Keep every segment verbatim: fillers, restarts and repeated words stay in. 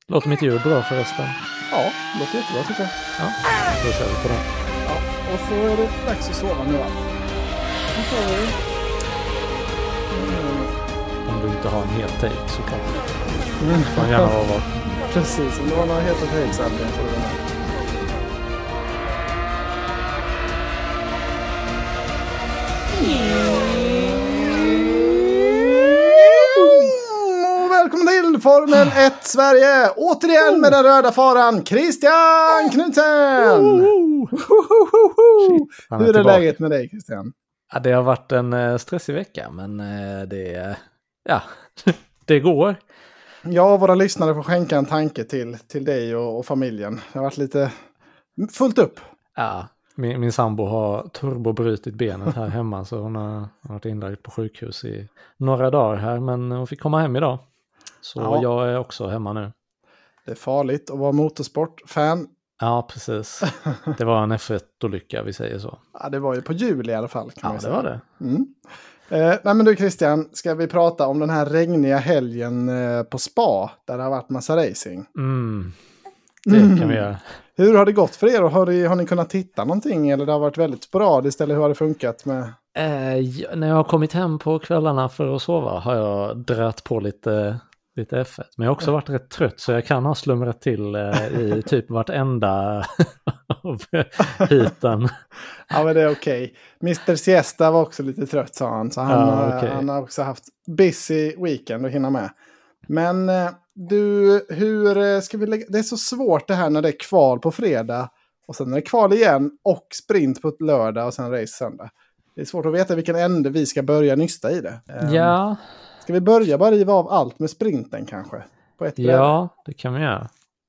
Låter mitt ljud bra förresten? Ja, det låter jättebra tycker jag. Ja, då kör vi på det. Ja, och så är det dags att sova nu va? Nu sover vi. Mm. Om du inte har en hel take såklart. Mm. Man gärna vara vaken. Precis, om du har några heta takes så får du den här. Välkommen till Formel ett Sverige! Återigen med den röda faran Christian Knudsen! Shit, hur är tillbaka. Läget med dig Christian? Ja, det har varit en stressig vecka, men det, ja, det går. Ja, våra lyssnare får skänka en tanke till, till dig och, och familjen. Det har varit lite fullt upp. Ja, min, min sambo har turbobrutit benet här hemma, så hon har varit inlagd på sjukhus i några dagar här, men hon fick komma hem idag. Så ja. Jag är också hemma nu. Det är farligt att vara motorsportfan. Ja, precis. Det var en F ett-olycka, vi säger så. Ja, det var ju på jul i alla fall. Kan ja, man det säga. var det. Mm. Eh, nej men du Christian, ska vi prata om den här regniga helgen eh, på Spa, där det har varit massa racing? Mm. Det mm. kan vi göra. Hur har det gått för er? Har, det, har ni kunnat titta någonting? Eller det har varit väldigt sporadiskt? Eller hur har det funkat med... Eh, ja, när jag har kommit hem på kvällarna för att sova har jag dratt på lite... lite F ett. Men jag har också varit rätt trött, så jag kan ha slumrat till eh, i typ vartenda av hiten. Ja, men det är okej. Okay. mister Siesta var också lite trött, sa han. Så han, ja, okay. han har också haft busy weekend att hinna med. Men eh, du, hur ska vi lägga... Det är så svårt det här när det är kval på fredag. Och sen är det kval igen och sprint på ett lördag och sen race söndag. Det är svårt att veta vilken ände vi ska börja nysta i det. Um, ja. Ska vi börja bara riva av allt med sprinten kanske? På ett ja, det kan vi göra.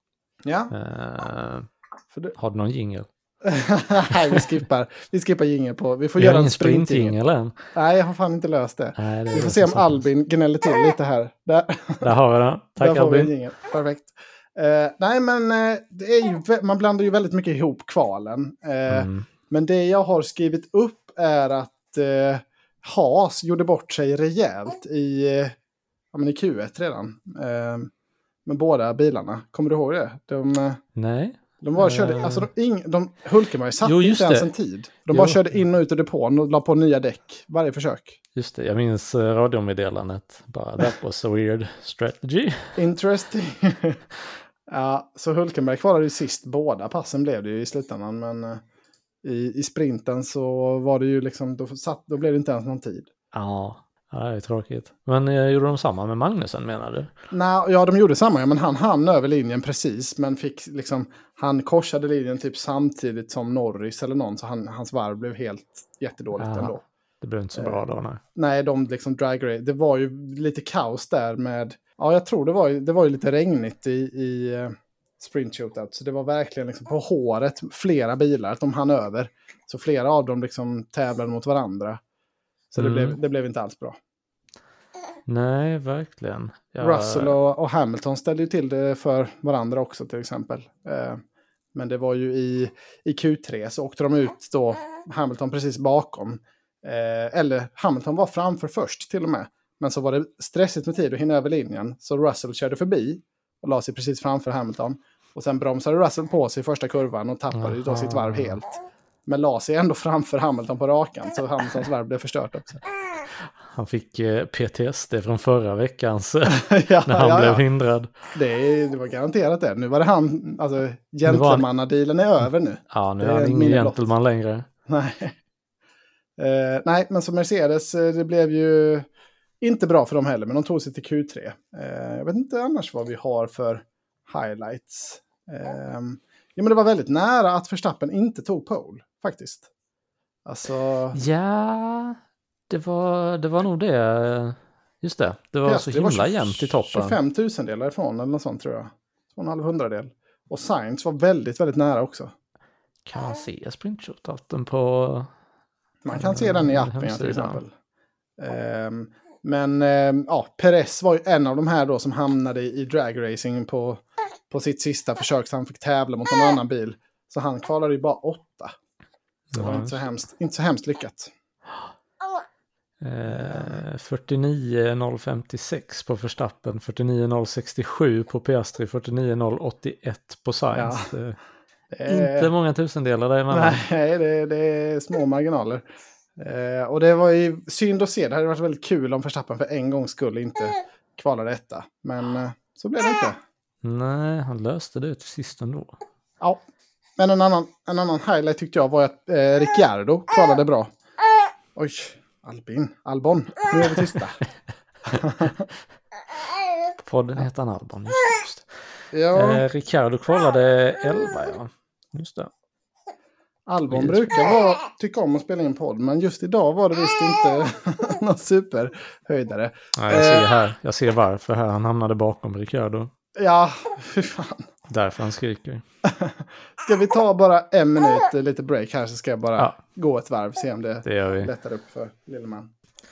Ja. Uh, du... Har du någon jingle? Nej, vi skippar. Vi skippar jingle på. Vi får vi göra en sprintjingle än. Nej, jag har fan inte löst det. Nej, det vi får se om sant. Albin gnäller till lite här. Där, Där har vi den. Tack Där Albin. Perfekt. Uh, nej, men uh, det är ju, man blandar ju väldigt mycket ihop kvalen. Uh, mm. Men det jag har skrivit upp är att uh, Haas gjorde bort sig rejält i, ja, men i Q ett redan. Eh, med båda bilarna. Kommer du ihåg det? De, Nej. De bara körde, uh. alltså de, ing, de Hulkenberg satt jo, inte ens en tid. De jo. bara körde in och ut ur depån och la på nya däck varje försök. Just det, jag minns radiomeddelandet. Bara, that was a weird strategy. Interesting. Ja, så Hulkenberg kvalade ju sist. Båda passen blev det ju i slutändan, men... I, I sprinten så var det ju liksom, då, satt, då blev det inte ens någon tid. Ja, det är tråkigt. Men eh, gjorde de samma med Magnussen, menar du? Nej, ja, de gjorde samma, men han hann över linjen precis, men fick liksom, han korsade linjen typ samtidigt som Norris eller någon, så han, hans varv blev helt jättedåligt ja, ändå. Det blev inte så bra då, nej. Eh, nej, de liksom drag race, det var ju lite kaos där med, ja, jag tror det var ju, det var ju lite regnigt i, i sprint shootout. Så det var verkligen liksom på håret flera bilar att de hann över. Så flera av dem liksom tävlade mot varandra. Så mm. det, blev, det blev inte alls bra. Nej, verkligen. Jag... Russell och, och Hamilton ställde ju till det för varandra också till exempel. Eh, men det var ju i, i Q tre så åkte de ut då Hamilton precis bakom. Eh, eller Hamilton var framför först till och med. Men så var det stressigt med tid att hinna över linjen. Så Russell körde förbi och la sig precis framför Hamilton. Och sen bromsade Russell på sig i första kurvan och tappade ju då sitt varv helt. Men la sig ändå framför Hamilton på rakan, så Hamiltons varv blev förstört också. Han fick eh, P T S D från förra veckans ja, när han ja, blev ja. hindrad. Det, det var garanterat det. Nu var det han, alltså gentlemannadealen är över nu. Ja, nu är han ingen gentleman längre. Nej. Uh, nej, men som Mercedes, det blev ju inte bra för dem heller, men de tog sig till Q tre. Uh, jag vet inte annars vad vi har för highlights. Um, ja, men det var väldigt nära att Verstappen inte tog pole, faktiskt. Alltså... Ja, det var, det var nog det. Just det, det var Piastri så himla var jämnt i toppen. tjugofem tusendelar ifrån eller något sånt tror jag. två och en halv hundradel. Och Sainz var väldigt, väldigt nära också. Kan man se sprintshootouten på... Man kan se den i appen till exempel. Um, men um, ja, Perez var ju en av de här då som hamnade i dragracing på, på sitt sista försök. Så han fick tävla mot en annan bil. Så han kvalade ju bara åtta. Det var mm. inte, så hemskt, inte så hemskt lyckat. Eh, fyrtionio noll femtiosex på Verstappen, fyrtionio noll sextiosju på Piastri, fyrtionio noll åttioett på Sainz. Ja. Eh, Eh, inte många tusendelar däremellan. Nej, det, det är små marginaler. Eh, och det var ju synd att se. Det hade varit väldigt kul om Verstappen för en gång skulle inte kvala detta. Men eh, så blev det inte. Nej, han löste det till sist ändå. Ja, men en annan, en annan highlight tyckte jag var att eh, Ricciardo kvalade bra. Oj, Albin, Albon, nu är vi tysta. Podden heter han Albon, just det. Ja. Eh, Ricciardo kvalade elva, ja. Just det. Albon brukar vara, tycka om att spela in podd, men just idag var det visst inte någon superhöjdare. Ja, jag ser här, jag ser varför här. Han hamnade bakom Ricciardo. Ja, hur fan. Därför han skriker. Ska vi ta bara en minut, lite break här, så ska jag bara Ja. gå ett varv, se om det, Det gör vi. lättar upp för lille man.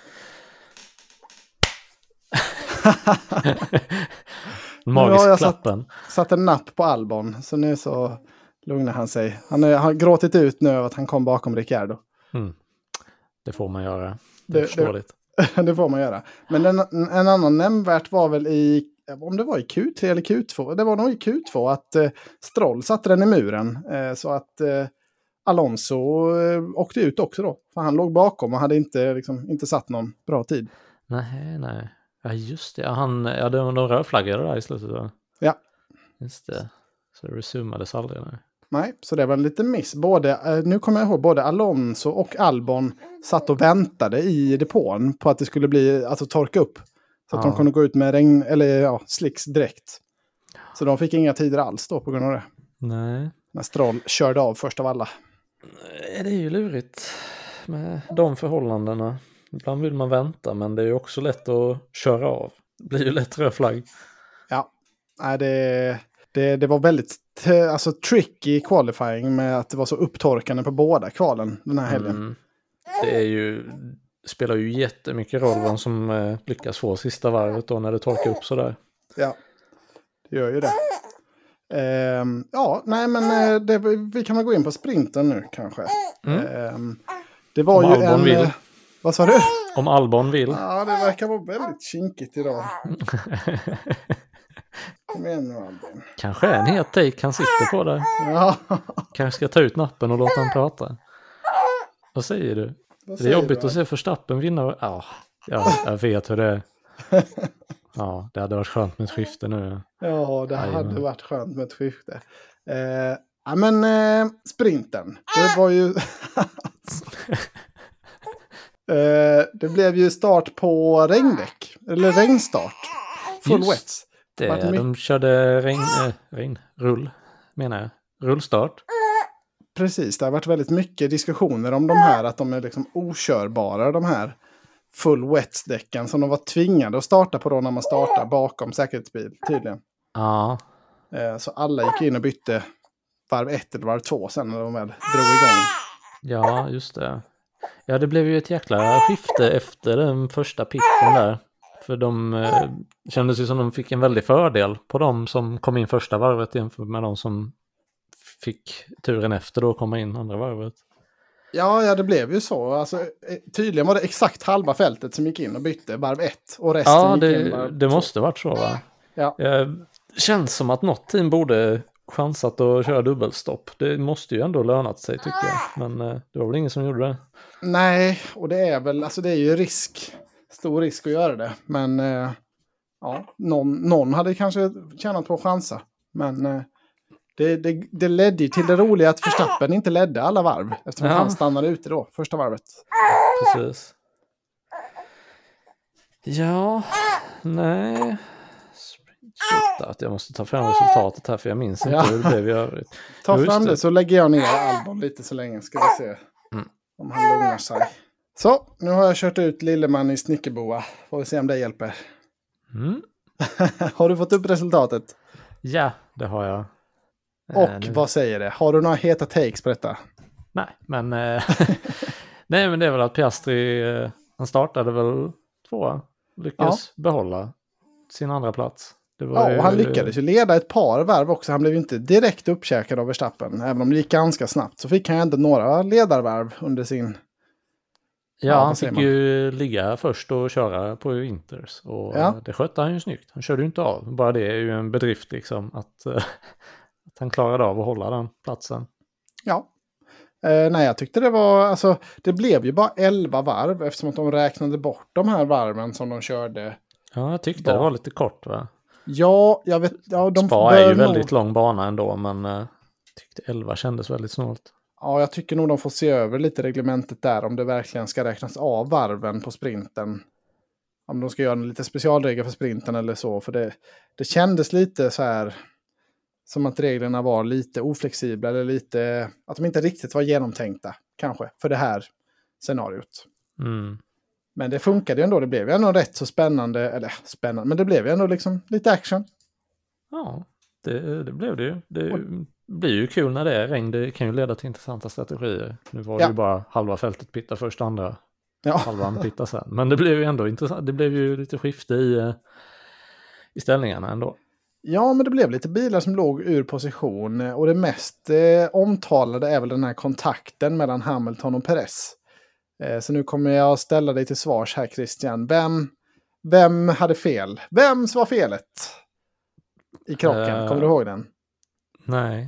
Magisk Ja, jag satt- klappen. Satt en napp på Albon, så nu så lugnar han sig. Han är- har gråtit ut nu över att han kom bakom Ricciardo. Mm. Det får man göra. Det är Det- förståeligt. Det får man göra. Men en, en annan nämnvärt var väl i, om det var i Q tre eller Q två, det var nog i Q två att eh, Stroll satte den i muren. Eh, så att eh, Alonso eh, åkte ut också då. För han låg bakom och hade inte, liksom, inte satt någon bra tid. Nej, nej. Ja, just det. Ja, han, ja, de, de rödflaggade där i slutet. Då. Ja. Just det. Så det resumades aldrig. Nej. Nej, så det var en liten miss. Både, eh, nu kommer jag ihåg, både Alonso och Albon satt och väntade i depån på att det skulle bli, alltså torka upp. Så att Ja. de kunde gå ut med regn, eller ja, slicks direkt. Så de fick inga tider alls då på grund av det. Nej. När Stroll körde av först av alla. Det är ju lurigt med de förhållandena. Ibland vill man vänta, men det är ju också lätt att köra av. Det blir ju lätt röd flagg. Ja, nej, det, det, det var väldigt t- alltså, tricky qualifying med att det var så upptorkande på båda kvalen den här helgen. Mm. Det är ju, spelar ju jättemycket roll vem som eh, lyckas få sista varvet då när det torkar upp sådär. Ja, det gör ju det. Ehm, ja, nej men eh, det, vi kan väl gå in på sprinten nu kanske. Mm. Ehm, det var Om ju Albon en... vill. eh, Vad sa du? Om Albon vill. Ja, det verkar vara väldigt kinkigt idag. Kom igen nu, Albin. Kanske är en het take han sitter på där. Ja, Kanske ska ta ut nappen och låta han prata. Vad säger du? vad Det är säger jobbigt du? att se Verstappen vinna. Ja, ja, jag vet hur det är. Ja, det hade varit skönt med ett skifte nu. Ja, det Jajamän. hade varit skönt med ett skifte. Eh, ja, men eh, sprinten. Det var ju... eh, det blev ju start på regndäck. Eller regnstart. Full Just wets. Det, Vart mycket- de körde regn, äh, regn, rull, menar jag. Rullstart. Precis, det har varit väldigt mycket diskussioner om de här. Att de är liksom okörbara, de här full wets-däcken. Som de var tvingade att starta på då när man startar bakom säkerhetsbil, tydligen. Ja, Eh, så alla gick in och bytte varv ett eller varv två sen när de väl drog igång. ja, just det. Ja, det blev ju ett jäkla skifte efter den första pitten där. För de eh, kändes ju som de fick en väldig fördel på de som kom in första varvet jämfört med de som fick turen efter då komma in andra varvet. Ja, ja, det blev ju så. Alltså, eh, tydligen var det exakt halva fältet som gick in och bytte varv ett. Och resten Ja, gick in det, varv det två. måste varit så, va? Ja. Eh, känns som att något team borde chansat att köra dubbelstopp. Det måste ju ändå lönat sig, tycker jag. Men eh, det var väl ingen som gjorde det. Nej, och det är väl, alltså det är ju risk. Stor risk att göra det. Men eh, ja, någon, någon hade kanske tjänat på att chansa. Men eh, det, det, det ledde ju till det roliga att Verstappen inte ledde alla varv. Eftersom Ja. han stannade ute då, första varvet. Precis. Ja, nej. Shit, att jag måste ta fram resultatet här, för jag minns inte Ja. hur det blev i övrigt. Ta Just fram det. det. så lägger jag ner Albon lite så länge. Ska vi se Mm. om han lugnar sig. Så, nu har jag kört ut Lilleman i snickerboa. Får vi se om det hjälper. Mm. Har du fått upp resultatet? Ja, det har jag. Och Eh, nu- vad säger det? Har du några heta takes på detta? Nej, men eh, nej, men det är väl att Piastri, eh, han startade väl tvåa. Lyckas behålla sin andra plats. Det var Ja, ju- och han lyckades ju leda ett par varv också. Han blev ju inte direkt uppkäkad av Verstappen. Även om det gick ganska snabbt så fick han ändå några ledarvarv under sin Ja, han vad säger fick man? ju ligga först och köra på Inters. Och Ja. det skötte han ju snyggt. Han körde ju inte av. Bara det är ju en bedrift liksom. Att, att han klarade av att hålla den platsen. Ja. Eh, nej, jag tyckte det var, alltså, det blev ju bara elva varv eftersom att de räknade bort de här varven som de körde. Ja, jag tyckte Bra. det var lite kort va? Ja, jag vet. Ja, de Spa är ju bör väldigt nog, lång bana ändå, men jag tyckte elva kändes väldigt snålt. ja, jag tycker nog de får se över lite reglementet där om det verkligen ska räknas av varven på sprinten. Om de ska göra en lite specialregel för sprinten eller så, för det, det kändes lite så här som att reglerna var lite oflexibla eller lite, att de inte riktigt var genomtänkta kanske för det här scenariot. Mm. Men det funkade ju ändå, det blev ju ändå rätt så spännande, eller spännande, men det blev ju ändå liksom lite action. Ja, det, det blev det ju. Det blir ju kul när det är regn, det kan ju leda till intressanta strategier. Nu var det Ja. ju bara halva fältet pitta först, andra Ja. halvan pitta sen. Men det blev ju ändå intressant, det blev ju lite skifte i, i ställningarna ändå. Ja, men det blev lite bilar som låg ur position. Och det mest eh, omtalade är väl den här kontakten mellan Hamilton och Perez. Eh, så nu kommer jag ställa dig till svars här, Christian. Vem, vem hade fel? Vems var felet i krocken? Uh, kommer du ihåg den? Nej.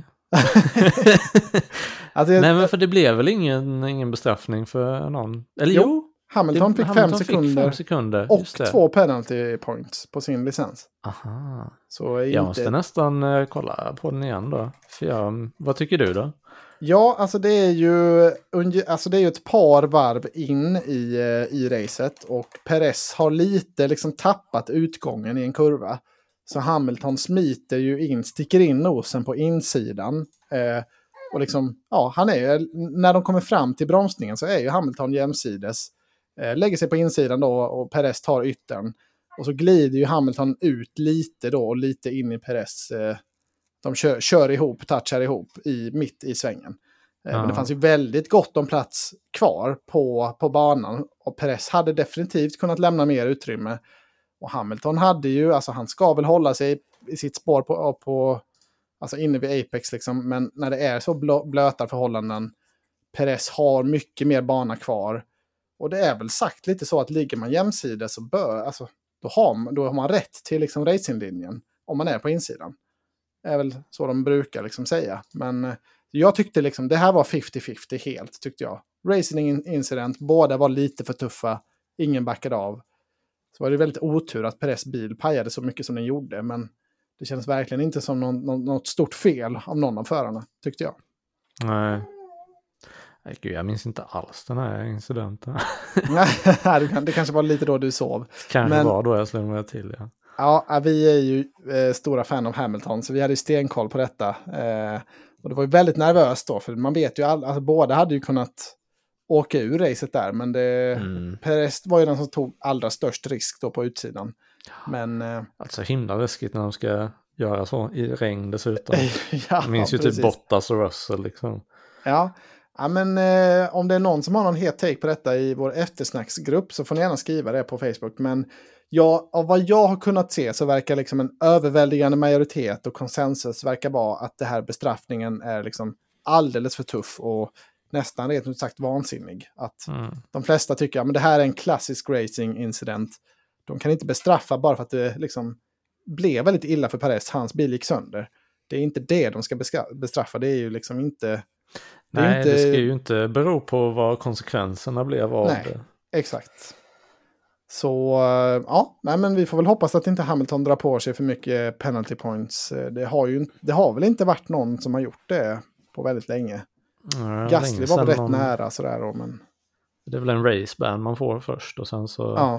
Alltså, jag, Nej, men för det blev väl ingen, ingen bestraffning för någon? Eller jo, jo Hamilton det, fick Hamilton fem fick sekunder. fem sekunder. Och just det. två penalty points på sin licens. Aha. Så Jag inte... måste nästan uh, kolla på den igen då. För jag, vad tycker du då? Ja, alltså det är ju alltså det är ju ett par varv in i, i racet. Och Perez har lite liksom tappat utgången i en kurva. Så Hamilton smiter ju in, sticker in nosen på insidan. Eh, och liksom, ja, han är ju, när de kommer fram till bromsningen så är ju Hamilton jämsides. Eh, lägger sig på insidan då och Perez tar yttern. Och så glider ju Hamilton ut lite då och lite in i Perez. Eh, de kör, kör ihop, touchar ihop i, mitt i svängen. Eh, ja. Men det fanns ju väldigt gott om plats kvar på, på banan. Och Perez hade definitivt kunnat lämna mer utrymme. Och Hamilton hade ju, alltså han ska väl hålla sig i sitt spår på, på alltså inne vid Apex liksom. Men när det är så blö, blöta förhållanden, Perez har mycket mer bana kvar. Och det är väl sagt lite så att ligger man jämsides så bör, alltså då har, då har man rätt till liksom racinglinjen om man är på insidan. Det är väl så de brukar liksom säga. Men jag tyckte liksom, det här var femtio femtio helt tyckte jag. Racing incident, båda var lite för tuffa, ingen backade av. Så var det väldigt otur att Perez bil pajade så mycket som den gjorde. Men det känns verkligen inte som någon, någon, något stort fel av någon av förarna, tyckte jag. Nej. Nej, gud, jag minns inte alls den här incidenten. Nej, det kanske var lite då du sov. Kanske Men, var då jag slog mig till, ja. Ja, vi är ju eh, stora fan av Hamilton, så vi hade ju stenkoll på detta. Eh, och det var ju väldigt nervöst då, för man vet ju, all, alltså, båda hade ju kunnat åka ur racet där, men det, mm. Perez var ju den som tog allra störst risk då på utsidan. Men, eh, alltså himla läskigt när de ska göra så i regn dessutom. ja, jag minns ju precis. typ Bottas och Russell liksom. Ja, ja men eh, om det är någon som har någon het take på detta i vår eftersnacksgrupp så får ni gärna skriva det på Facebook. Men ja, av vad jag har kunnat se så verkar liksom en överväldigande majoritet och konsensus verkar vara att det här bestraffningen är liksom alldeles för tuff och nästan rent ut sagt vansinnig. Att mm. de flesta tycker att ja, det här är en klassisk racing incident. De kan inte bestraffa bara för att det liksom blev väldigt illa för Perez. Hans bil gick sönder. Det är inte det de ska bestraffa. Det är ju liksom inte... Det Nej, inte... det ska ju inte bero på vad konsekvenserna blev av Nej, det. Exakt. Så ja, nej, men vi får väl hoppas att inte Hamilton drar på sig för mycket penalty points. Det har, ju, det har väl inte varit någon som har gjort det på väldigt länge. Ja, Gasly var väl rätt någon... nära sådär då, men... Det är väl en raceban man får först och sen så... Ja.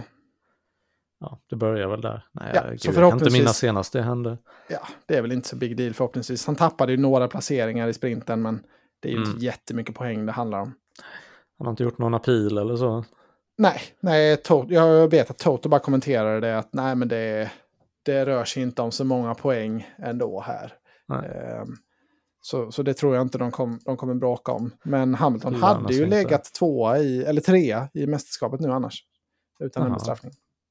Ja, det börjar väl där. Nej, ja, jag, så gud, förhoppningsvis... jag kan inte minnas senast det hände. Ja, det är väl inte så big deal förhoppningsvis. Han tappade ju några placeringar i sprinten, men det är ju mm. inte jättemycket poäng det handlar om. Han har inte gjort någon appeal eller så? Nej, nej to- jag vet att Toto bara kommenterade det att nej, men det, det rör sig inte om så många poäng ändå här. Um, så, så det tror jag inte de, kom, de kommer bråka om. Men Hamilton det hade ju inte. legat tvåa i, eller trea i mästerskapet nu annars. Utan Aha. en bestraffning.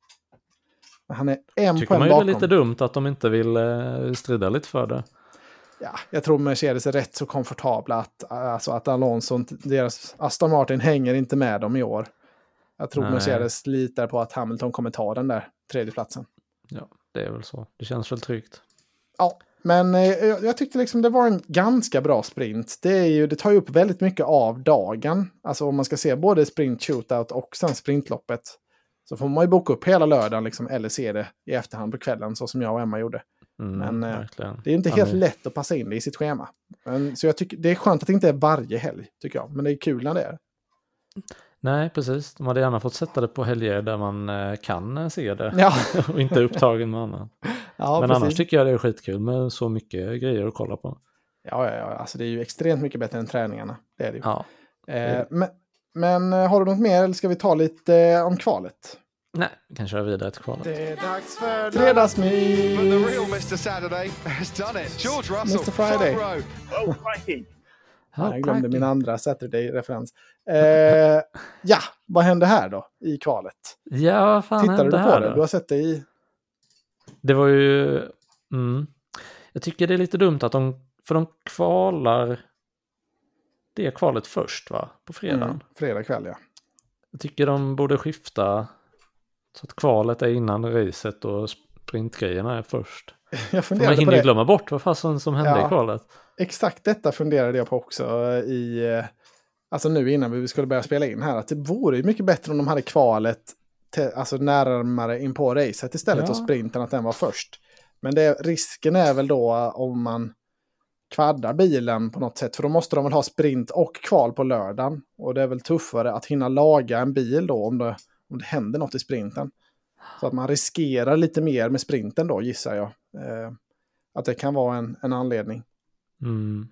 Men han är en Tycker poäng man ju bakom. Det är lite dumt att de inte vill eh, strida lite för det. Ja, jag tror Mercedes är rätt så komfortabla att, alltså att Alonso, deras Aston Martin hänger inte med dem i år. Jag tror Nej. Mercedes litar på att Hamilton kommer ta den där tredje platsen. Ja, det är väl så. Det känns väl tryggt. Ja, men eh, jag, jag tyckte liksom det var en ganska bra sprint. Det, är ju, det tar ju upp väldigt mycket av dagen. Alltså om man ska se både sprint shootout och sen sprintloppet. Så får man ju boka upp hela lördagen liksom, eller se det i efterhand på kvällen så som jag och Emma gjorde. Mm, men eh, verkligen. det är inte Ja, helt men- lätt att passa in det i sitt schema. Men, så jag tycker det är skönt att det inte är varje helg, tycker jag. Men det är kul när det är. Nej, precis. De hade gärna fått sätta det på helger där man eh, kan eh, se det. Ja, Och inte upptagen med annat. ja Men precis. annars tycker jag det är skitkul med så mycket grejer att kolla på. Ja, ja, ja, alltså det är ju extremt mycket bättre än träningarna. Det är det ju. Ja. Eh, men, men eh, har du något mer eller ska vi ta lite eh, om kvalet? Nej, vi kan köra vidare till kvalet. Det är dags för But the fredagsmys! real mister Saturday has done it. George Russell, mister Friday. front row. Oh, crikey. Ja, jag glömde min andra Saturday-referens. Eh, ja, vad hände här då i kvalet? Ja, vad fan Tittade hände du på här det? då? Du har sett det i... Det var ju... Mm. Jag tycker det är lite dumt att de... För de kvalar... Det kvalet först, va? På fredagen. Mm, fredag kväll, ja. Jag tycker de borde skifta så att kvalet är innan racet och sprintgrejerna är först. Jag För man funderade på hinner ju det. glömma bort vad fasen som hände Ja. i kvalet. Exakt detta funderade jag på också i... eh, Alltså nu innan vi skulle börja spela in här. Att det vore ju mycket bättre om de hade kvalet te, alltså närmare in på racet istället Ja. och sprinten att den var först. Men det, risken är väl då om man kvaddar bilen på något sätt. För då måste de väl ha sprint och kval på lördagen. Och det är väl tuffare att hinna laga en bil då om det, om det händer något i sprinten. Så att man riskerar lite mer med sprinten då gissar jag. Eh, att det kan vara en, en anledning. Mm.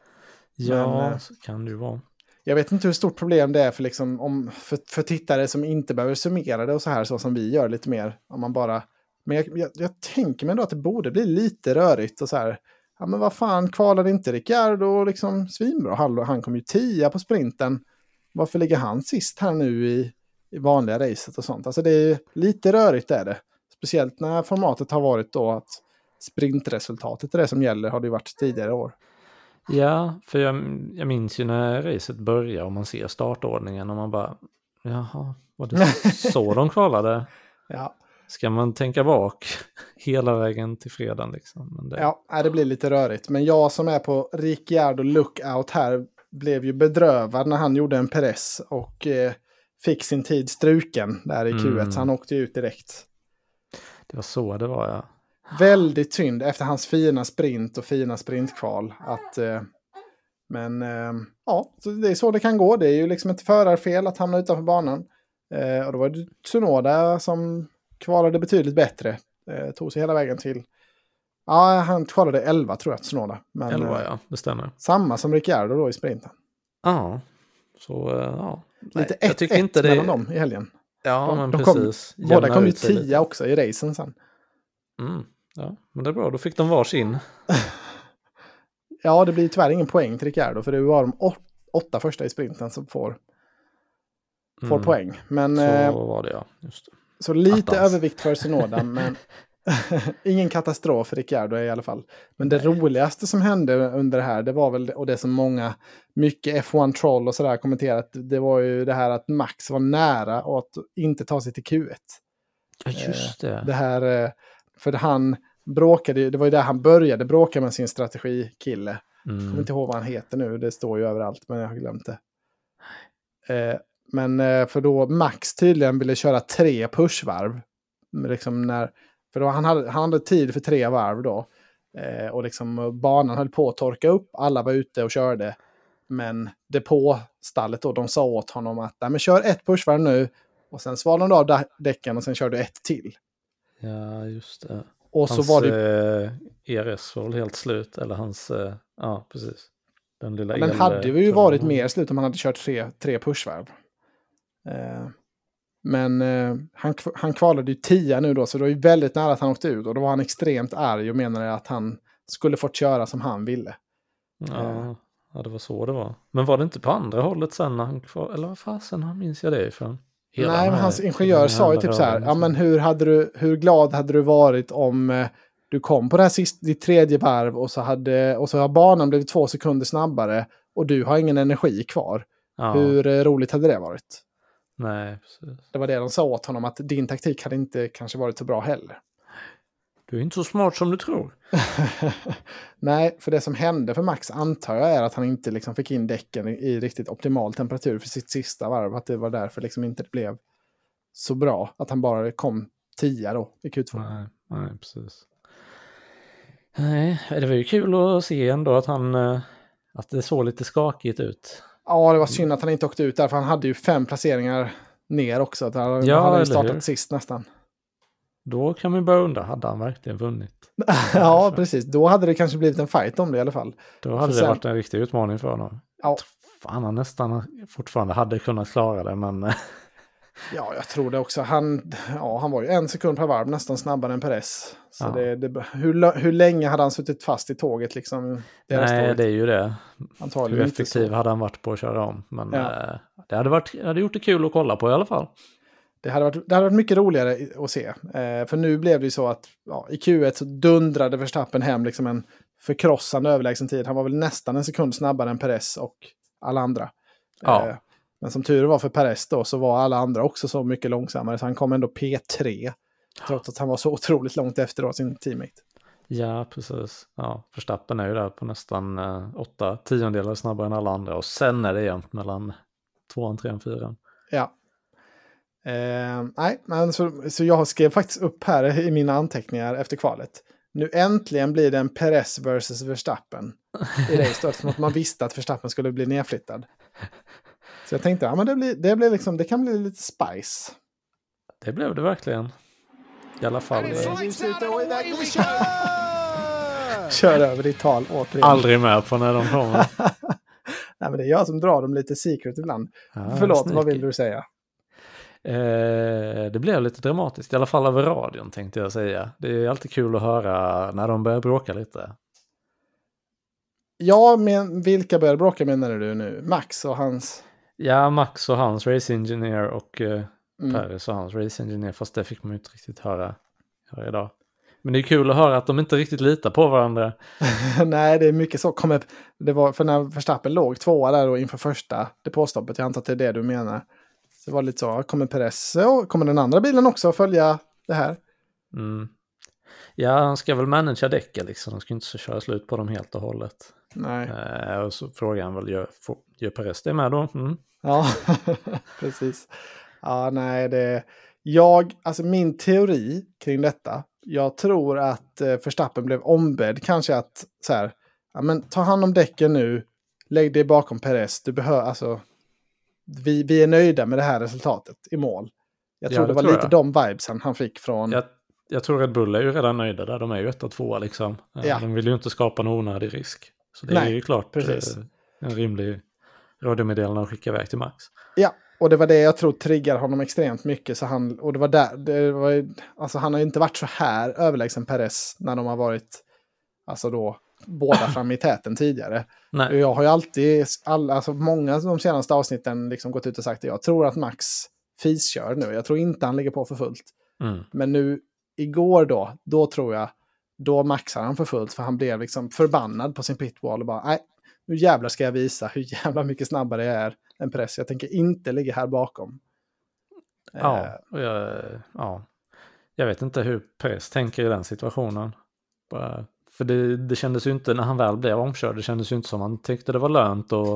Ja, Men, eh, så kan det ju vara. Jag vet inte hur stort problem det är för, liksom, om, för, för tittare som inte behöver summera det och så här så som vi gör lite mer. Om man bara, men jag, jag, jag tänker mig ändå att det borde bli lite rörigt och så här. Ja men vad fan, kvalade inte Ricciardo liksom svinbra? Han, han kom ju tia på sprinten. Varför ligger han sist här nu i, i vanliga racet och sånt? Alltså det är lite rörigt är det. Speciellt när formatet har varit då att sprintresultatet är det som gäller har det ju varit tidigare år. Ja, för jag, jag minns ju när racet börjar och man ser startordningen och man bara, jaha, var det så de kvalade? Ja. Ska man tänka bak hela vägen till fredagen liksom? Men det, Ja, nej, det blir lite rörigt. Men jag som är på Ricciardo lookout här blev ju bedrövad när han gjorde en press och eh, fick sin tid struken där i Q ett. Mm. Så han åkte ut direkt. det var så det var, ja. Väldigt synd efter hans fina sprint och fina sprintkval. Att, eh, men eh, ja, så det är så det kan gå. Det är ju liksom ett förarfel att hamna utanför banan. Eh, och då var det Tsunoda som kvalade betydligt bättre. Eh, tog sig hela vägen till... Ja, han kvalade elva tror jag, Tsunoda. Men, elva, eh, ja, det stämmer. samma som Ricciardo då i sprinten. Ja, så eh, ja. Lite jag ett tycker ett inte det... mellan dem i helgen. Ja, De- men de kom- precis. Båda Jämnar kom ju ut sig lite. tia också i racen sen. Mm, ja, men det är bra. Då fick de varsin. Ja, det blir tyvärr ingen poäng till Ricciardo. För det var de åt, åtta första i sprinten som får, får Mm, poäng. Men, Så eh, var det, ja. Just det. så lite Attans. övervikt för Tsunoda. Men ingen katastrof för Ricciardo i alla fall. Men det roligaste som hände under det här, det var väl, och det som många, mycket F ett Troll och sådär kommenterat, det var ju det här att Max var nära och att inte ta sig till Q ett. Ja, just det. Det här, eh, för han bråkade, det var ju där han började bråka med sin strategikille. Jag kommer Mm. inte ihåg vad han heter nu, det står ju överallt, men jag har glömt det. Eh, men eh, för då Max tydligen ville köra tre pushvarv. Liksom när, för då han hade, han hade tid för tre varv då. Eh, och liksom banan höll på att torka upp, alla var ute och körde. Men depåstallet då, de sa åt honom att nej, men kör ett pushvarv nu. Och sen svalde de av dä- däcken och sen körde ett till. Ja, just det. Och Hans så var det eh, E R S var väl helt slut. Eller hans, eh, ja precis. Den lilla den el- hade ju tullen. varit mer slut om han hade kört tre, tre pushvarv. Eh, men eh, han, kv- han kvalade ju tia nu då, så det var ju väldigt nära att han åkte ut. Och då var han extremt arg och menade att han skulle fått köra som han ville. Ja, ja, det var så det var. Men var det inte på andra hållet sen när han kvar... Eller vad fasen, han minns jag det ifrån? Hela Nej, den men här- hans ingenjör den sa ju jävla typ så här, rören, ja men hur, hade du, hur glad hade du varit om eh, du kom på det här sist, ditt tredje varv och så, hade, och så har banan blivit två sekunder snabbare och du har ingen energi kvar. Ja, Hur eh, roligt hade det varit? Nej, precis. Det var det de sa åt honom, att din taktik hade inte kanske varit så bra heller. Du är inte så smart som du tror. Nej, för det som hände för Max antar jag är att han inte liksom fick in däcken i, i riktigt optimal temperatur för sitt sista varv. Att det var därför liksom inte det blev så bra. Att han bara kom tia då i Q två. Nej, nej, precis. Nej, det var ju kul att se ändå att han att det såg lite skakigt ut. Ja, det var synd att han inte åkte ut där, för han hade ju fem placeringar ner också. Att han Ja, hade ju eller startat hur? sist nästan. Då kan man börja undra, hade han verkligen vunnit? Ja, precis. Då hade det kanske blivit en fight om det i alla fall. Då hade För det sen- varit en riktig utmaning för honom. Ja. Fan, han nästan fortfarande hade kunnat klara det, men Ja, jag tror det också. Han, ja, han var ju en sekund per varv nästan snabbare än Perez. Så Ja. det, det, hur, lo- hur länge hade han suttit fast i tåget liksom? Deras nej, tåget? det är ju det. Antagligen Hur inte effektiv så. hade han varit på att köra om? Men Ja. eh, det hade, varit, hade gjort det kul att kolla på i alla fall. Det hade varit, det hade varit mycket roligare i- att se. Eh, för nu blev det ju så att ja, i Q ett så dundrade Verstappen hem liksom en förkrossande överlägsen tid. Han var väl nästan en sekund snabbare än Perez och alla andra. Ja. Eh, men som tur var för Perez då så var alla andra också så mycket långsammare. Så han kom ändå P tre. Trots att han var så otroligt långt efter då sin teammate. Ja, precis. Ja, Verstappen är ju där på nästan eh, åtta tiondelar snabbare än alla andra. Och sen är det jämnt mellan tvåan, trean, fyran. Ja. Eh, nej, men så, så jag skrev faktiskt upp här i mina anteckningar efter kvalet. Nu äntligen blir det en Perez versus Verstappen i race, eftersom att man visste att Verstappen skulle bli nedflyttad. Så jag tänkte, ja men det, blir, det, blir liksom, det kan bli lite spice. Det blev det verkligen. I alla fall. And it's eh, lights out and away we go! Kör över ditt tal återigen. Aldrig med på när de kommer. Nej, men det är jag som drar dem lite secret ibland. Ja, Förlåt, sneaky. vad vill du säga? Eh, det blev lite dramatiskt, i alla fall över radion tänkte jag säga. Det är alltid kul att höra när de börjar bråka lite. Ja, men vilka börjar bråka menar du nu? Max och hans... Ja, Max och hans race engineer och eh, Mm. Perez och hans race engineer, fast det fick man ju inte riktigt höra, höra idag. Men det är kul att höra att de inte riktigt litar på varandra. Nej, det är mycket så. Kommer, det var för när Verstappen låg tvåa där då inför första depåstoppet. Jag antar att det är det du menar. Så det var lite så, kommer Perez och kommer den andra bilen också att följa det här? Mm. Ja, han ska väl managera däcken liksom. Han ska inte så köra slut på dem helt och hållet. Nej. Eh, och så frågar han väl, gör, får, gör Perez det med då? Mm. Ja, precis. Ja, nej, det... Jag, alltså min teori kring detta, jag tror att eh, Verstappen blev ombedd kanske att så här, ja men ta hand om däcken nu, lägg det bakom Perez, du behöver, alltså, vi, vi är nöjda med det här resultatet i mål. Jag Ja, tror det det var tror lite jag. de vibesen han fick från... Jag, jag tror Red Bull är ju redan nöjda där. De är ju ett och två liksom. Eh, Ja. De vill ju inte skapa någon onödig risk. Så det Nej, är ju klart precis. eh, en rimlig radiomeddelande att skicka iväg till Max. Ja, och det var det jag tror triggar honom extremt mycket. Så han, och det var där, det var, ju- alltså han har ju inte varit så här överlägsen Perez när de har varit, alltså då, båda fram i täten tidigare. Och Nej, jag har ju alltid, all, alltså många av de senaste avsnitten liksom gått ut och sagt att jag tror att Max fiskör nu. Jag tror inte han ligger på för fullt. mm. Men nu, igår då, då tror jag, då maxar han för fullt. För han blev liksom förbannad på sin pitwall och bara, nej, nu jävlar ska jag visa hur jävla mycket snabbare jag är än Perez. Jag tänker inte ligga här bakom. Eh, Ja, och jag, ja, jag vet inte hur Perez tänker i den situationen. Bara, för det, det kändes ju inte, när han väl blev omkörd, det kändes ju inte som han tyckte det var lönt att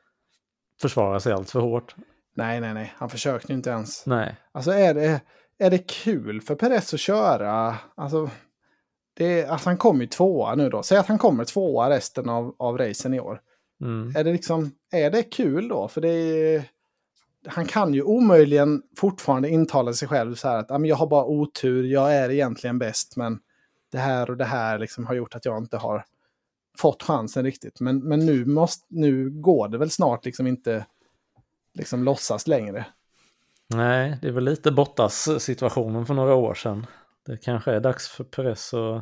försvara sig allt för hårt. nej, nej, nej. Han försökte ju inte ens. Nej, Alltså är det, är det kul för Perez att köra? Alltså, det, alltså han kommer ju tvåa nu då. Säg att han kommer tvåa resten av, av racen i år. mm. Är det liksom, är det kul då? För det är, han kan ju omöjligen fortfarande intala sig själv så här att ah, men jag har bara otur, jag är egentligen bäst, men det här och det här liksom har gjort att jag inte har fått chansen riktigt. Men, men nu, måste, nu går det väl snart liksom inte liksom låtsas längre. Nej, det är väl lite Bottas situationen för några år sedan. Det kanske är dags för Perez att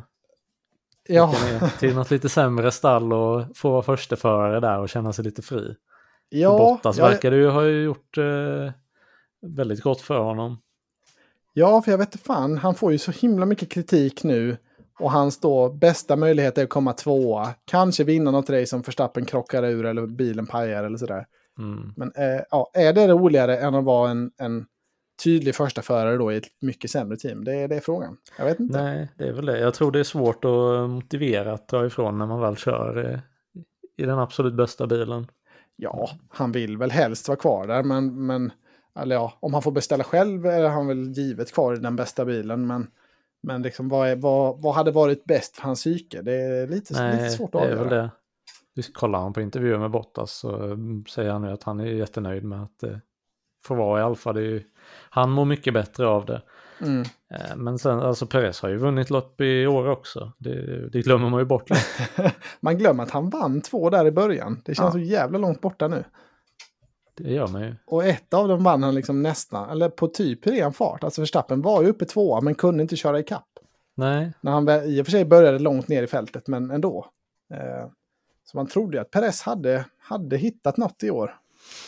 Ja, åka ner till något lite sämre stall och få vara försteförare där och känna sig lite fri. ja, Bottas ja, verkar det ju ha gjort eh, väldigt gott för honom. ja, för jag vet inte fan, han får ju så himla mycket kritik nu. Och hans då bästa möjlighet är att komma tvåa. Kanske vinna något race som Verstappen krockar ur eller bilen pajar eller sådär. Mm. Men eh, ja, är det roligare än att vara en, en tydlig första förare då i ett mycket sämre team? Det är, det är frågan. Jag vet inte. Nej, det är väl det. Jag tror det är svårt att motivera att dra ifrån när man väl kör eh, i den absolut bästa bilen. Ja, han vill väl helst vara kvar där, men, men eller ja, om han får beställa själv är han väl givet kvar i den bästa bilen, men, men liksom, vad, är, vad, vad hade varit bäst för hans psyke? Det är lite, Nej, lite svårt att det är avgöra. väl det. Du kollar han på intervjuer med Bottas så säger han ju att han är jättenöjd med att eh, få vara i Alfa. Det är ju, han mår mycket bättre av det. Mm. Eh, men sen, alltså Perez har ju vunnit lopp i år också. Det, det glömmer man ju bort. Man glömmer att han vann två där i början. Det känns Ja. så jävla långt borta nu. Det gör man ju. Och ett av dem vann han liksom nästan, eller på typ ren fart. Alltså Verstappen var ju uppe tvåa men kunde inte köra i kapp. Nej. När han väl- i och för sig började långt ner i fältet, men ändå. Eh, så man trodde ju att Perez hade, hade hittat något i år.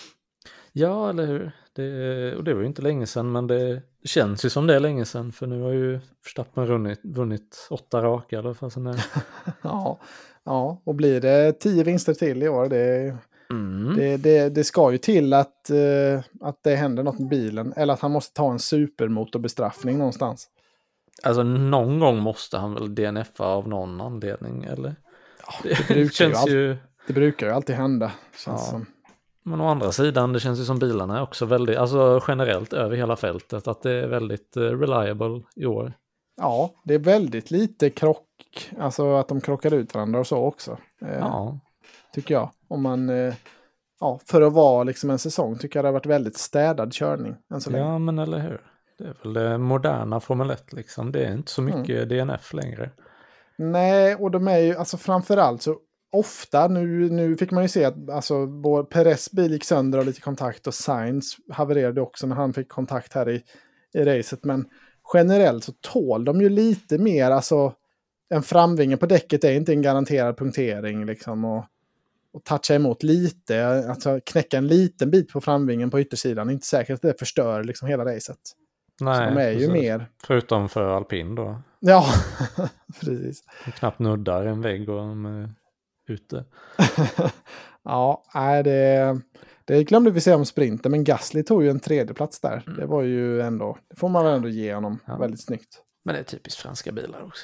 Ja, eller hur? Det, och det var ju inte länge sedan, men det känns ju som det är länge sedan. För nu har ju Verstappen vunnit, vunnit åtta raka i alla fall. Sen är... Ja, ja, och blir det tio vinster till i år, det, mm. det, det, det ska ju till att, eh, att det händer något med bilen. Eller att han måste ta en supermotorbestraffning någonstans. Alltså någon gång måste han väl D N F av någon anledning, eller? Ja, Det, det, brukar känns ju ju... all, det brukar ju alltid hända. Känns Ja. som. Men å andra sidan, det känns ju som bilarna är också väldigt, alltså generellt över hela fältet, att det är väldigt uh, reliable i år. Ja, det är väldigt lite krock. Alltså att de krockar ut varandra och så också. Eh, Ja, Tycker jag. Om man, eh, ja, för att vara liksom en säsong tycker jag det har varit väldigt städad körning än så länge. ja men eller hur? Det är väl det moderna Formel ett liksom, det är inte så mycket Mm. D N F längre. Nej, och de är ju, alltså framförallt så ofta, nu, nu fick man ju se att alltså, både Perez bil gick sönder av lite kontakt och Sainz havererade också när han fick kontakt här i, i racet. Men generellt så tål de ju lite mer, alltså en framvinge på däcket är inte en garanterad punktering liksom, och, och toucha emot lite, alltså knäcka en liten bit på framvingen på yttersidan, inte säkert att det förstör liksom hela racet. Nej, Så de är ju precis. mer, Förutom för alpin då. ja, precis. De knappt nuddar en vägg och de är ute. Ja, nej, det, det glömde vi säga om sprinten, men Gasly tog ju en tredje plats där. Mm. Det var ju ändå, det får man väl ändå ge honom, Ja. väldigt snyggt. Men det är typiskt franska bilar också.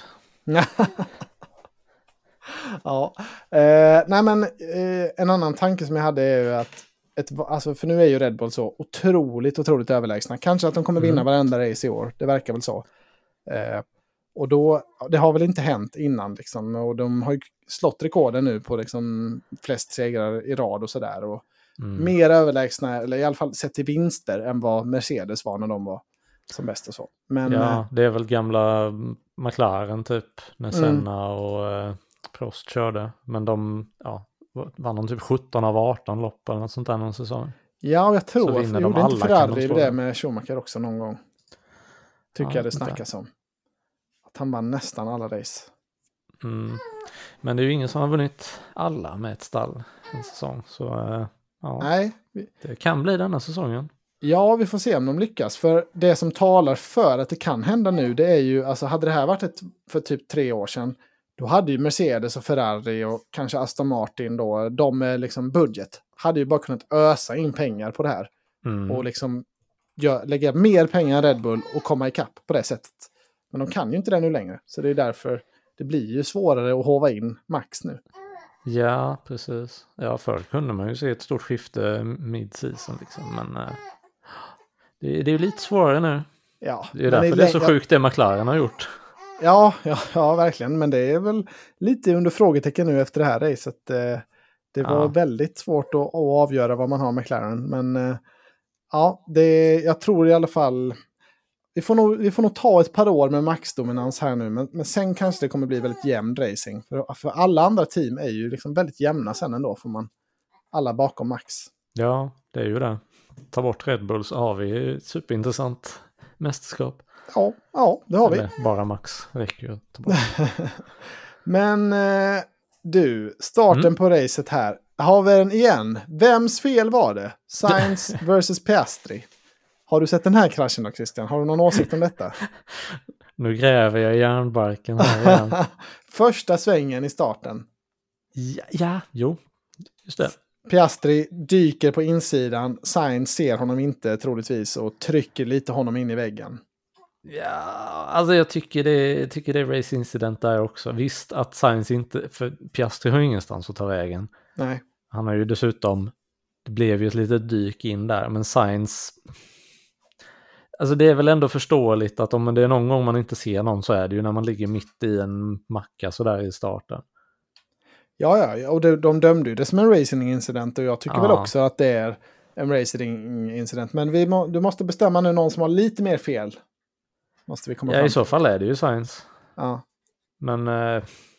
Ja, eh, nej men eh, en annan tanke som jag hade är ju att ett, alltså, för nu är ju Red Bull så otroligt, otroligt överlägsna. Kanske att de kommer vinna Mm. varenda race i år, det verkar väl så. Eh, och då, det har väl inte hänt innan liksom, och de har ju slått rekorden nu på liksom flest segrar i rad och sådär. Och Mm. mer överlägsna, eller i alla fall sett till vinster än vad Mercedes var när de var som bäst och så. Men eh, Ja, det är väl gamla McLaren typ, när Mm. Senna och eh, Prost körde. Men de, ja, vann de typ sjutton av arton lopp eller något sånt där någon säsong. ja, jag Så tror att vinner gjorde de inte alla, kan Ferrari de slå det dem. med Schumacher också någon gång. Tycker Ja, jag det inte. snackas om. Att han vann nästan alla race. Mm. Men det är ju ingen som har vunnit alla med ett stall en säsong. Så eh, ja, Nej, vi, det kan bli denna säsongen. ja, vi får se om de lyckas. För det som talar för att det kan hända nu, det är ju, alltså hade det här varit ett, för typ tre år sedan, då hade ju Mercedes och Ferrari och kanske Aston Martin då, de med liksom budget, hade ju bara kunnat ösa in pengar på det här. Mm. Och liksom gör, lägga mer pengar än Red Bull och komma ikapp på det sättet. Men de kan ju inte det nu längre. Så det är därför det blir ju svårare att hova in Max nu. Ja, precis. Ja, förr kunde man ju se ett stort skifte mid-season liksom. Men eh, det, det är ju lite svårare nu. Ja, Det är men därför i det är så läng- sjukt det McLaren har gjort. Ja, ja, ja, verkligen. Men det är väl lite under frågetecken nu efter det här racet. Eh, Det var Ja. väldigt svårt att, att avgöra vad man har med McLaren. Men eh, ja, det, jag tror i alla fall... Vi får, nog, vi får nog ta ett par år med maxdominans här nu. Men, men sen kanske det kommer bli väldigt jämn racing. För, för alla andra team är ju liksom väldigt jämna sen ändå. Får man alla bakom Max. Ja, det är ju det. Ta bort Red Bull så har vi ett superintressant mästerskap. Ja, ja, det har vi. Eller bara Max räcker ju att ta bort. Men eh, du, starten Mm. på racet här. Har vi den igen. Vems fel var det? Sainz versus Piastri. Har du sett den här kraschen då, Christian? Har du någon åsikt om detta? Nu gräver jag i järnbarken här igen. Första svängen i starten. Ja, ja, jo, just det. Piastri dyker på insidan. Sainz ser honom inte troligtvis och trycker lite honom in i väggen. Ja, alltså jag tycker det, tycker det är race incident där också. Visst att Sainz inte, för Piastri har ingenstans att ta vägen. Nej. Han har ju dessutom, det blev ju ett litet dyk in där, men Sainz, alltså det är väl ändå förståeligt att om det är någon gång man inte ser någon så är det ju när man ligger mitt i en macka så där i starten. Ja, ja, och de, de dömde ju det som en racing incident och jag tycker Ja. väl också att det är en racing incident. Men vi må, du måste bestämma nu någon som har lite mer fel. Måste vi komma Ja, fram i så till. fall är det ju Sainz. Ja. Men eh,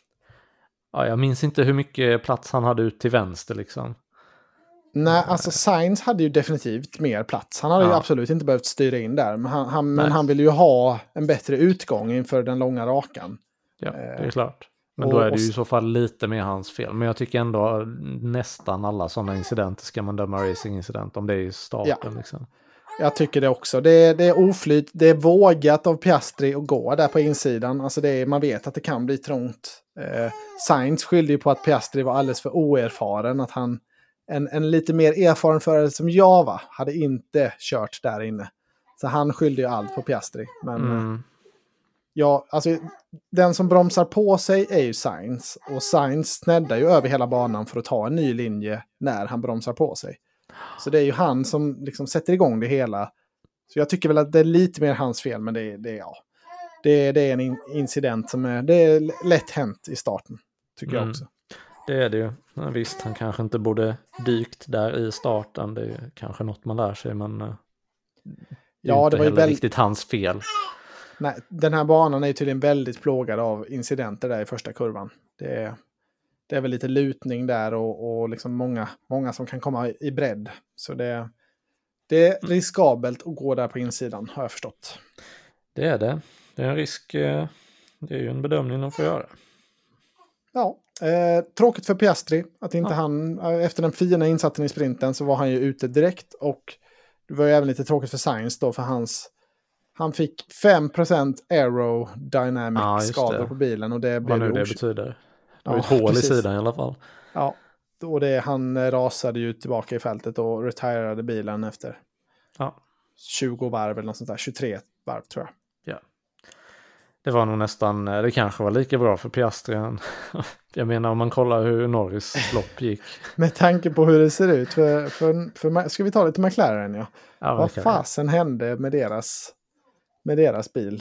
ja, jag minns inte hur mycket plats han hade ut till vänster liksom. Nej, alltså Sainz hade ju definitivt mer plats. Han hade Ja. ju absolut inte behövt styra in där. Men han, han, men Nej. han ville ju ha en bättre utgång inför den långa rakan. Ja, det är klart. Men och- då är det och ju s- i så fall lite mer hans fel. Men jag tycker ändå nästan alla sådana incidenter ska man döma racing-incident om det är i starten. Ja. Liksom. Jag tycker det också. Det är, det är oflyt. Det är vågat av Piastri att gå där på insidan. Alltså det är, man vet att det kan bli trångt. Eh, Sainz skyllde ju på att Piastri var alldeles för oerfaren. Att han, en, en lite mer erfaren förare som jag var, hade inte kört där inne. Så han skyllde ju allt på Piastri. Men Mm. ja, alltså den som bromsar på sig är ju Sainz. Och Sainz sneddar ju över hela banan för att ta en ny linje när han bromsar på sig. Så det är ju han som liksom sätter igång det hela. Så jag tycker väl att det är lite mer hans fel, men det är, det är, ja. det är, det är en in- incident som är, det är lätt hänt i starten, tycker jag Mm. också. Det är det ju. Ja, visst, han kanske inte borde dykt där i starten. Det är kanske något man lär sig, men eh, det är Ja, inte det var ju heller väl- riktigt hans fel. Nej, den här banan är ju tydligen väldigt plågad av incidenter där i första kurvan. Det är, det är väl lite lutning där och, och liksom många, många som kan komma i bredd. Så det, det är riskabelt att gå där på insidan, har jag förstått. Det är det. Det är en risk. eh, Det är ju en bedömning de får göra. Ja, eh, tråkigt för Piastri att inte Ja. han, eh, efter den fina insatsen i sprinten så var han ju ute direkt och det var ju även lite tråkigt för Sainz då för hans, han fick fem procent aerodynamic Ja, just skador det. på bilen och det Vad blev nu ju det os- betyder. Det Ja, var ett hål precis. i sidan i alla fall. Ja, och det, han eh, rasade ju tillbaka i fältet och retirerade bilen efter Ja. tjugo varv eller något sånt där, tjugotre varv tror jag. Det var nog nästan, eh, det kanske var lika bra för Piastri. än- Jag menar om man kollar hur Norris lopp gick. Med tanke på hur det ser ut, för, för, för, ska vi ta lite McLaren ja? Ja, Vad det kan- fasen hände med deras, med deras bil?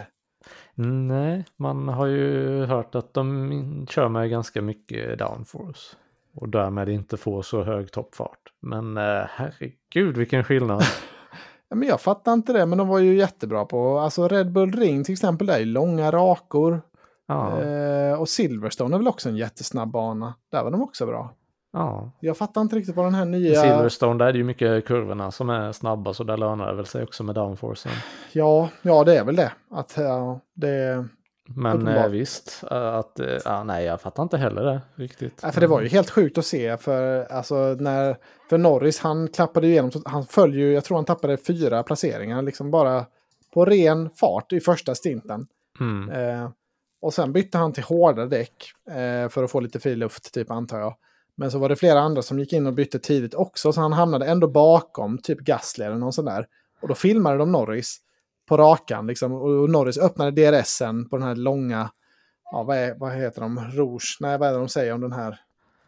Nej, man har ju hört att de in- kör med ganska mycket downforce. Och därmed inte får så hög toppfart. Men eh, herregud vilken skillnad. Ja, men jag fattar inte det, men de var ju jättebra på, alltså Red Bull Ring till exempel, där är ju långa rakor. Ja, Eh, och Silverstone är väl också en jättesnabb bana. Där var de också bra. ja. Jag fattar inte riktigt vad den här nya... Silverstone, där är det ju mycket kurvorna som är snabba, så där lönar det väl sig också med downforcen. Ja, ja, det är väl det. Att ja, det... Men Uppenbart. eh, visst, eh, att, eh, ja, nej jag fattar inte heller det riktigt. Ja, för det var ju helt sjukt att se för, alltså, när, för Norris, han klappade ju igenom, han föll ju, jag tror han tappade fyra placeringar liksom bara på ren fart i första stinten. Mm. Eh, och sen bytte han till hårda däck eh, för att få lite fri luft typ antar jag. Men så var det flera andra som gick in och bytte tidigt också, så han hamnade ändå bakom typ Gasly eller någon sån där. Och då filmade de Norris på rakan liksom, och Norris öppnade D R S:en på den här långa, ja vad, är, vad heter de, Rouge, nej vad är det de säger om den här?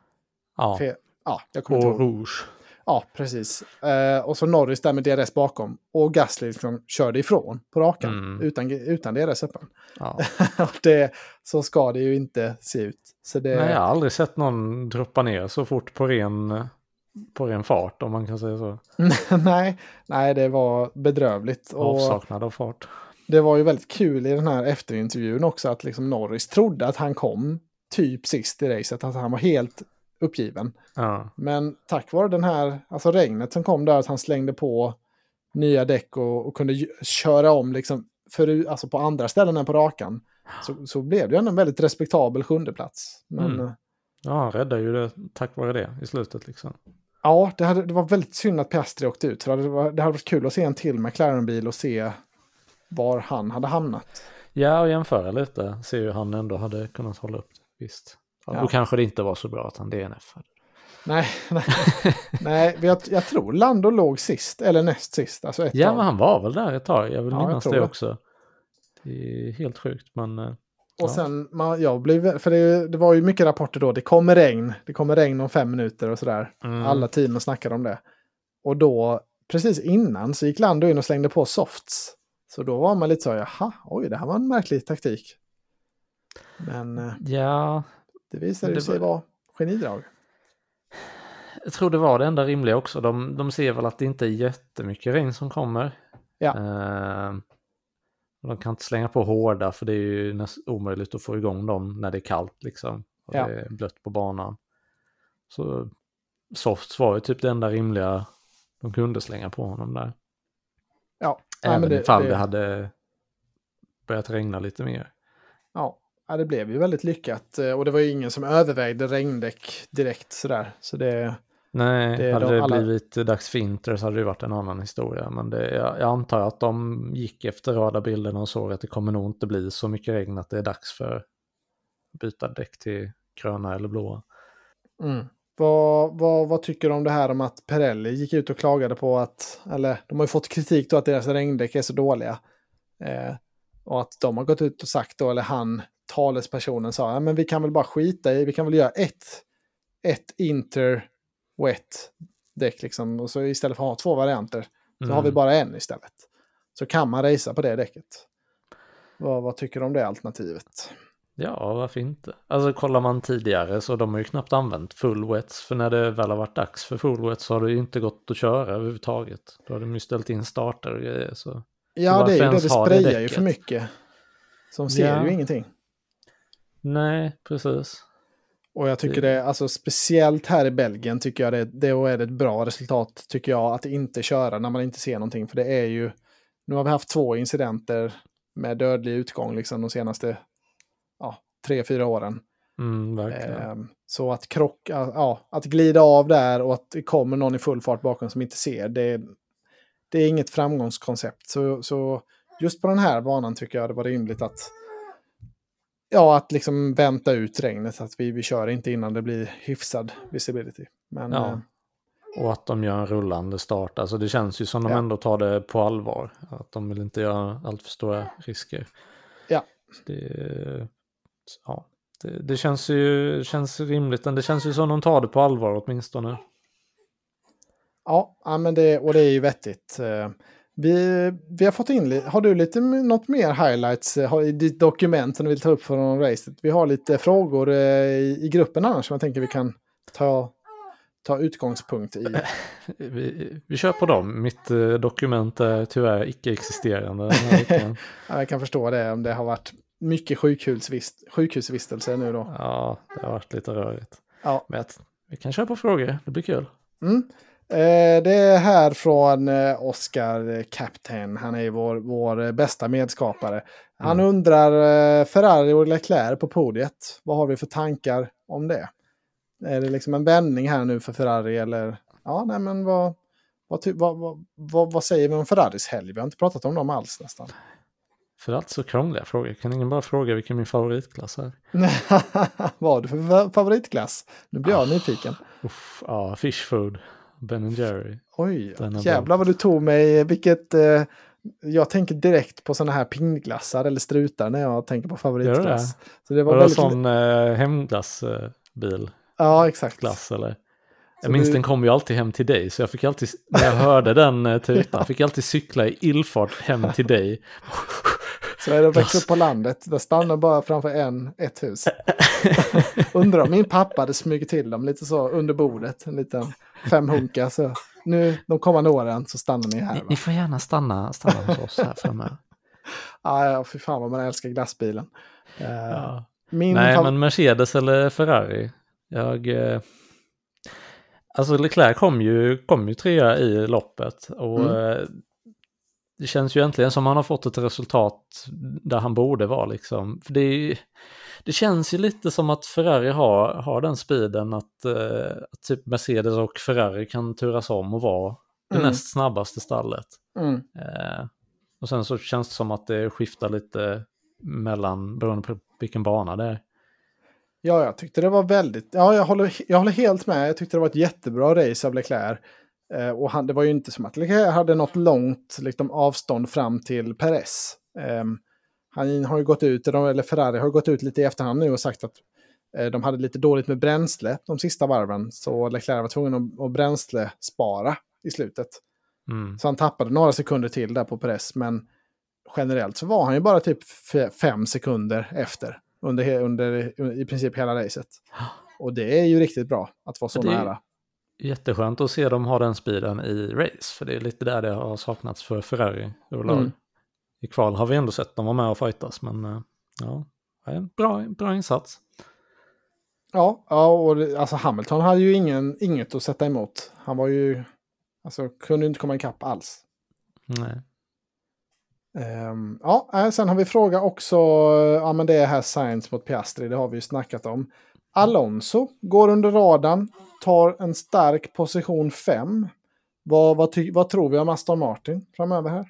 Ja, Fe- ja, jag kommer inte och ihåg. rouge. Ja, precis. Eh, och så Norris där med D R S bakom. Och Gasly liksom körde ifrån på rakan. Mm. Utan, utan D R S öppen. Ja. Och det, så ska det ju inte se ut. Så det, Nej, jag har aldrig sett någon droppa ner så fort på ren, på ren fart, om man kan säga så. nej, nej, det var bedrövligt. Och Avsaknad av fart. det var ju väldigt kul i den här efterintervjun också att liksom Norris trodde att han kom typ sist i racet. Att han var helt uppgiven. Ja. Men tack vare den här, alltså regnet som kom där, att han slängde på nya däck och, och kunde ju- köra om liksom för, alltså på andra ställen än på rakan. Så, så blev det ju ändå en väldigt respektabel sjunde plats. Men Mm. eh, Ja, han räddade ju det tack vare det i slutet liksom. ja, det, hade, det var väldigt synd att Piastri åkte ut. För det, var, det hade varit kul att se en till McLaren-bil och se var han hade hamnat. Ja, och jämföra lite. Se hur han ändå hade kunnat hålla upp det. Visst. Ja, Ja. Då kanske det inte var så bra att han D N F-ade. Nej, nej, nej jag, jag tror Lando låg sist, eller näst sist. Alltså ett Ja, tag. men han var väl där ett tag. Jag vill Ja, jag minnas tror det det. också. Det är helt sjukt, men... eh, Och ja. sen, man, jag blev, för det, det var ju mycket rapporter då, det kommer regn, det kommer regn om fem minuter och sådär. Mm. Alla teamen snackade om det. Och då, precis innan, så gick Lando in och slängde på softs. Så då var man lite så, jaha, oj, det här var en märklig taktik. Men eh, Ja, det visade det sig var- vara genidrag. jag tror det var det enda rimliga också. De, de ser väl att det inte är jättemycket regn som kommer. Ja. Eh, och de kan inte slänga på hårda, för det är ju nästan omöjligt att få igång dem när det är kallt liksom. Och Ja. det är blött på banan. Så softs var ju typ det enda rimliga de kunde slänga på honom där. Ja, ja, Även men det, ifall det... det, hade börjat regna lite mer. ja, ja, det blev ju väldigt lyckat. eh, Och det var ju ingen som övervägde regndäck direkt sådär. Så det, Nej, Det är hade de det alla- blivit dags för Inter så hade det varit en annan historia. Men det, jag, jag antar att de gick efter radarbilderna och såg att det kommer nog inte bli så mycket regn att det är dags för att byta däck till gröna eller blåa. mm. vad, vad, vad tycker du om det här om att Pirelli gick ut och klagade på att, eller de har ju fått kritik då att deras regndäck är så dåliga. Eh, och att de har gått ut och sagt då, eller han, talespersonen sa, ja, men vi kan väl bara skita i, vi kan väl göra ett, ett Inter wet däck liksom, och så istället för att ha två varianter så Mm. har vi bara en istället. Så kan man racea på det däcket. Vad, vad tycker du om det alternativet? Ja, varför inte? Alltså kollar man tidigare så de har ju knappt använt full wets. För när det väl har varit dags för full wets så har det ju inte gått att köra överhuvudtaget. Då har de ju ställt in starter och grejer. Så. Ja, Så det är ju varför det, ens det ha det sprayar ju däcket? för mycket. Som ser Ja. ju ingenting. Nej, precis. Och jag tycker Det- det, alltså speciellt här i Belgien tycker jag det, det är ett bra resultat tycker jag att inte köra när man inte ser någonting. För det är ju, nu har vi haft två incidenter med dödlig utgång liksom de senaste ja, tre, fyra åren. Mm, verkligen. Ehm, så att krocka, ja, att glida av där och att det kommer någon i full fart bakom som inte ser, det, det är inget framgångskoncept. Så, så just på den här banan tycker jag det var rimligt att ja, att liksom vänta ut regnet. Att vi, vi kör inte innan det blir hyfsad visibility. Men Ja. eh, Och att de gör en rullande start. Alltså det känns ju som de Ja. ändå tar det på allvar. Att de vill inte göra allt för stora risker. Ja. Det, ja. det, det känns ju känns rimligt. Men det känns ju som de tar det på allvar åtminstone. ja, ja, men det, och det är ju vettigt. Eh, Vi, vi har fått in, li- har du lite m- något mer highlights eh, har- i ditt dokument som du vill ta upp från racet? Vi har lite frågor eh, i, i gruppen annars som jag tänker vi kan ta, ta utgångspunkt i. Vi, vi kör på dem. Mitt eh, dokument är tyvärr icke-existerande den här veckan. Ja, jag kan förstå det om det har varit mycket sjukhusvist, sjukhusvistelse nu då. Ja, det har varit lite rörigt. Ja. Men att, vi kan köra på frågor, det blir kul. Mm. Eh, det är här från eh, Oscar Captain. Han är vår, vår bästa medskapare. Han Mm. undrar eh, Ferrari och Leclerc på podiet. Vad har vi för tankar om det? Är det liksom en vändning här nu för Ferrari eller? Ja, nej men vad, vad, ty- vad, vad, vad, vad säger vi om Ferraris helg? Vi har inte pratat om dem alls nästan. För allt så krångliga frågor. Kan ingen bara fråga vilken min favoritklass är? Vad har du för fa- favoritklass? Nu blir jag nyfiken. Uff, ja, fish food. Ben and Jerry. Oj, Den är jävlar vad du tog mig. Vilket, eh, jag tänker direkt på sådana här pingglassar eller strutar när jag tänker på favoritglass. Så det var Var det väldigt... sån eh, hemglassbil? Ja, exakt. Glass eller? Så Jag minns du- den kom ju alltid hem till dig. Så jag fick alltid, när jag hörde den eh, tutan, fick jag alltid cykla i illfart hem till dig. Så är det Glass. växt upp på landet. Där stannar bara framför en, ett hus. Undrar om min pappa hade smugit till dem lite så under bordet. En liten femhunka. Så nu de kommande åren så stannar ni här. Ni, Va? ni får gärna stanna, stanna hos oss här framme. Ja, ja, fy fan vad man älskar glassbilen. Eh, Ja. min Nej, fav- men Mercedes eller Ferrari? Jag... Eh, alltså Leclerc kom ju, kom ju trea i loppet. Och Mm. eh, det känns ju äntligen som han har fått ett resultat där han borde vara liksom. För det, är- det känns ju lite som att Ferrari har, har den speeden att, eh, att typ Mercedes och Ferrari kan turas om och vara det Mm. näst snabbaste stallet. Mm. Eh, och sen så känns det som att det skiftar lite mellan beroende på vilken bana det är. Ja, jag tyckte det var väldigt... Ja, jag håller, jag håller helt med. Jag tyckte det var ett jättebra race av Leclerc. Eh, och han, det var ju inte som att Leclerc hade något långt liksom, avstånd fram till Perez. Eh, han har ju gått ut, eller Ferrari har gått ut lite i efterhand nu och sagt att eh, de hade lite dåligt med bränsle de sista varven. Så Leclerc var tvungen att, att bränsle spara i slutet. Mm. Så han tappade några sekunder till där på Perez. Men generellt så var han ju bara typ f- fem sekunder efter. Under, under i princip hela racet. Och det är ju riktigt bra att vara så det nära. Jätteskönt att se dem ha den speeden i race. För det är lite där det har saknats för Ferrari överlag. Mm. I kval har vi ändå sett dem vara med och fightas. Men ja, en bra, bra insats. Ja, ja och det, alltså Hamilton hade ju ingen, inget att sätta emot. Han var ju, alltså kunde inte komma ikapp alls. Nej. Um, ja, sen har vi fråga också, ja men det är här Sainz mot Piastri, det har vi ju snackat om. Alonso går under radarn, tar en stark position fem. Vad, vad, ty- vad tror vi om Aston Martin framöver här?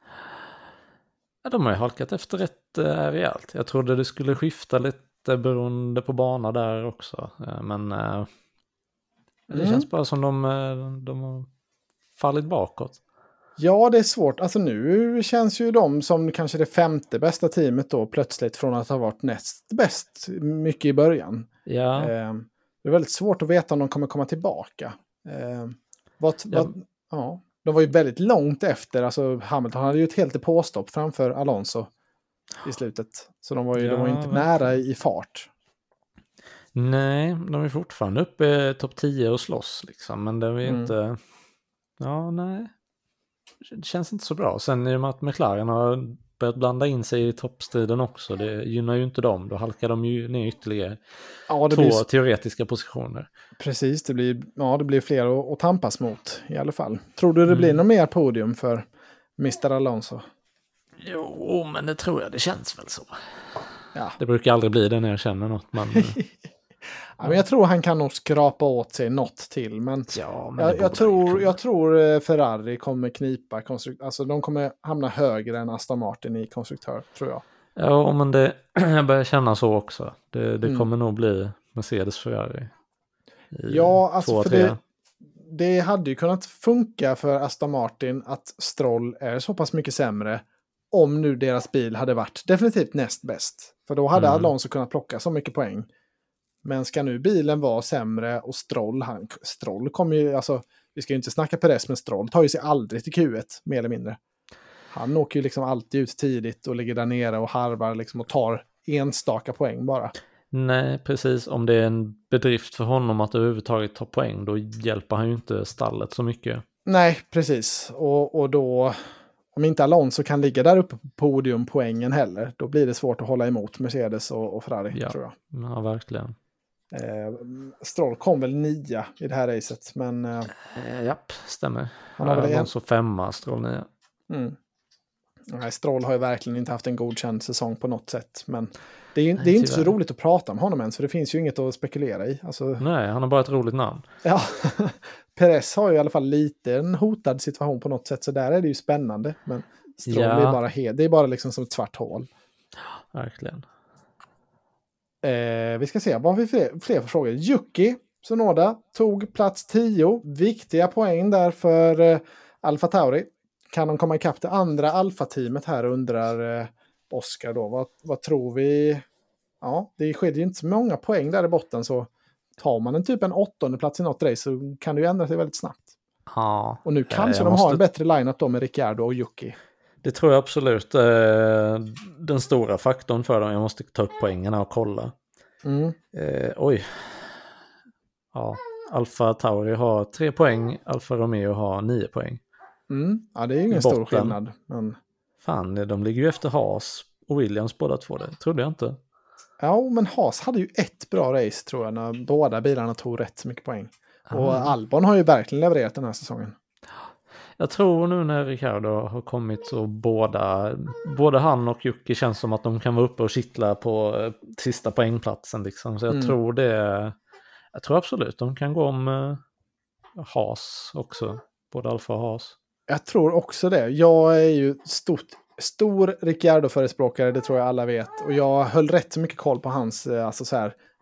Ja, de har ju halkat efter rätt äh, rejält. Jag trodde det skulle skifta lite beroende på bana där också. Äh, men äh, det mm. känns bara som de, äh, de har fallit bakåt. Ja, det är svårt. Alltså nu känns ju de som kanske det femte bästa teamet då plötsligt från att ha varit näst bäst mycket i början. Ja. Eh, det är väldigt svårt att veta om de kommer komma tillbaka. Eh, vad, ja. Vad, ja, de var ju väldigt långt efter. Alltså Hamilton hade ju ett helt påstopp framför Alonso i slutet. Så de var ju, ja, de var ju inte verkligen nära i fart. Nej, de är fortfarande uppe i topp tio och slåss liksom. Men det är mm. inte... Ja, nej. Det känns inte så bra. Sen i och med att McLaren har börjat blanda in sig i toppstriden också. Det gynnar ju inte dem. Då halkar de ju ner ytterligare ja, det två blir... teoretiska positioner. Precis, det blir, ja, det blir fler att, att tampas mot i alla fall. Tror du det mm. blir någon mer podium för mister Alonso? Jo, men det tror jag. Det känns väl så. Ja. Det brukar aldrig bli det när jag känner något. Men... Ja, men jag tror han kan nog skrapa åt sig något till. Men, ja, men jag, jag, tror, jag tror Ferrari kommer knipa konstruktör. Alltså de kommer hamna högre än Aston Martin i konstruktör, tror jag. Ja, men det jag börjar känna så också. Det, det mm. kommer nog bli Mercedes Ferrari. Ja, alltså för det, det hade ju kunnat funka för Aston Martin att Stroll är så pass mycket sämre om nu deras bil hade varit definitivt näst bäst. För då hade mm. Alonso kunnat plocka så mycket poäng. Men ska nu bilen vara sämre och Stroll, han, Stroll kommer ju, alltså vi ska ju inte snacka Perez, men Stroll tar ju sig aldrig till Q ett, mer eller mindre. Han åker ju liksom alltid ut tidigt och ligger där nere och harvar liksom och tar enstaka poäng bara. Nej, precis. Om det är en bedrift för honom att överhuvudtaget ta poäng, då hjälper han ju inte stallet så mycket. Nej, precis. Och, och då, om inte Alonso kan ligga där uppe på podiumpoängen heller, då blir det svårt att hålla emot Mercedes och, och Ferrari, ja. tror jag. Ja, verkligen. Eh, Stroll kom väl nia i det här racet, men... Eh, eh, japp, stämmer. Han har väl Alonso femma, Stroll nia. Mm. Nej, Stroll har ju verkligen inte haft en godkänd säsong på något sätt, men det är, ju, Nej, det är inte så roligt att prata om honom än, så det finns ju inget att spekulera i. Alltså... Nej, han har bara ett roligt namn. Ja, Perez har ju i alla fall lite en hotad situation på något sätt, så där är det ju spännande, men Stroll ja. är bara he- det är bara liksom som ett svart hål. Verkligen. Eh, vi ska se, vad har vi fler, fler för frågor? Yuki Tsunoda tog plats tio. Viktiga poäng där för eh, Alfa Tauri. Kan de komma ikapp det andra Alfa-teamet här, undrar eh, Oskar då. Vad, vad tror vi? Ja, det sker ju inte så många poäng där i botten, så tar man en typ en åttonde plats i något race så kan det ju ändra sig väldigt snabbt. Ja. Och nu kanske de måste... har en bättre lineup då med Ricciardo och Yuki. Det tror jag absolut är den stora faktorn för dem. Jag måste ta upp poängerna och kolla. Mm. Eh, oj. Ja, Alfa Tauri har tre poäng. Alfa Romeo har nio poäng. Mm. Ja, det är ju ingen stor skillnad. Men... Fan, de ligger ju efter Haas och Williams båda två. Det trodde jag inte. Ja, men Haas hade ju ett bra race tror jag när båda bilarna tog rätt mycket poäng. Och mm. Albon har ju verkligen levererat den här säsongen. Jag tror nu när Ricciardo har kommit så båda, både han och Yuki känns som att de kan vara uppe och kittla på eh, sista poängplatsen liksom. Så jag mm. tror det, jag tror absolut de kan gå om eh, Haas också, både Alfa och Haas. Jag tror också det. Jag är ju stort, stor Ricciardo-förespråkare, det tror jag alla vet. Och jag höll rätt så mycket koll på hans, alltså så här,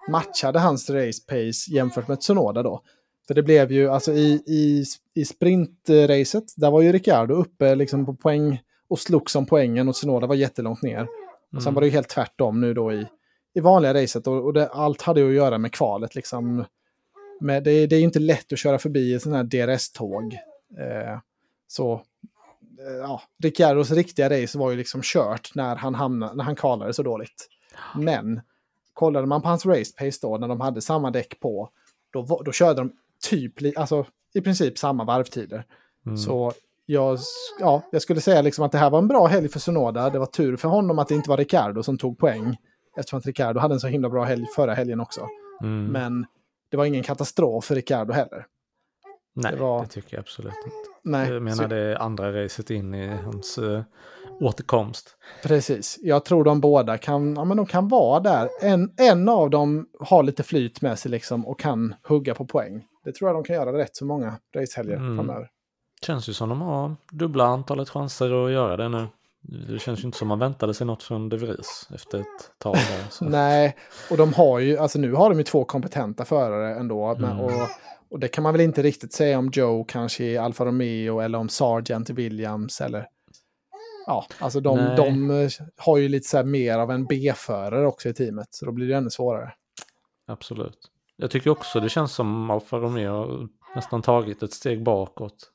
matchade hans race pace jämfört med Tsunoda då. För det blev ju, alltså i, i, i sprintracet, där var ju Ricciardo uppe liksom på poäng och slogs om poängen och Tsunoda var jättelångt ner. Mm. Och sen var det ju helt tvärtom nu då i, i vanliga racet och, och det, allt hade ju att göra med kvalet liksom. Med, det, det är ju inte lätt att köra förbi ett sån här D R S-tåg. Eh, så eh, ja, Ricciardos riktiga race var ju liksom kört när han hamnade, när han kvalade så dåligt. Men kollade man på hans race pace då när de hade samma däck på, då, då körde de typ, alltså i princip samma varvtider. Mm. Så jag, ja, jag skulle säga liksom att det här var en bra helg för Tsunoda. Det var tur för honom att det inte var Ricciardo som tog poäng. Eftersom att Ricciardo hade en så himla bra helg förra helgen också. Mm. Men det var ingen katastrof för Ricciardo heller. Nej, det, var... det tycker jag absolut inte. Nej, jag menar så... det andra racet in i hans uh, återkomst. Precis. Jag tror de båda kan, ja, men de kan vara där. En, en av dem har lite flyt med sig liksom och kan hugga på poäng. Det tror jag de kan göra rätt så många racehelger mm. framöver. Känns ju som de har dubbla antalet chanser att göra det nu. Det känns ju inte som man väntade sig något från De Vries efter ett tag där. Så. Nej, och de har ju, alltså nu har de ju två kompetenta förare ändå. Mm. Men, och, och det kan man väl inte riktigt säga om Joe kanske i Alfa Romeo eller om Sargent i Williams eller... Ja, alltså de, de har ju lite så här mer av en B-förare också i teamet. Så då blir det ännu svårare. Absolut. Jag tycker också det känns som Alfa Romeo nästan tagit ett steg bakåt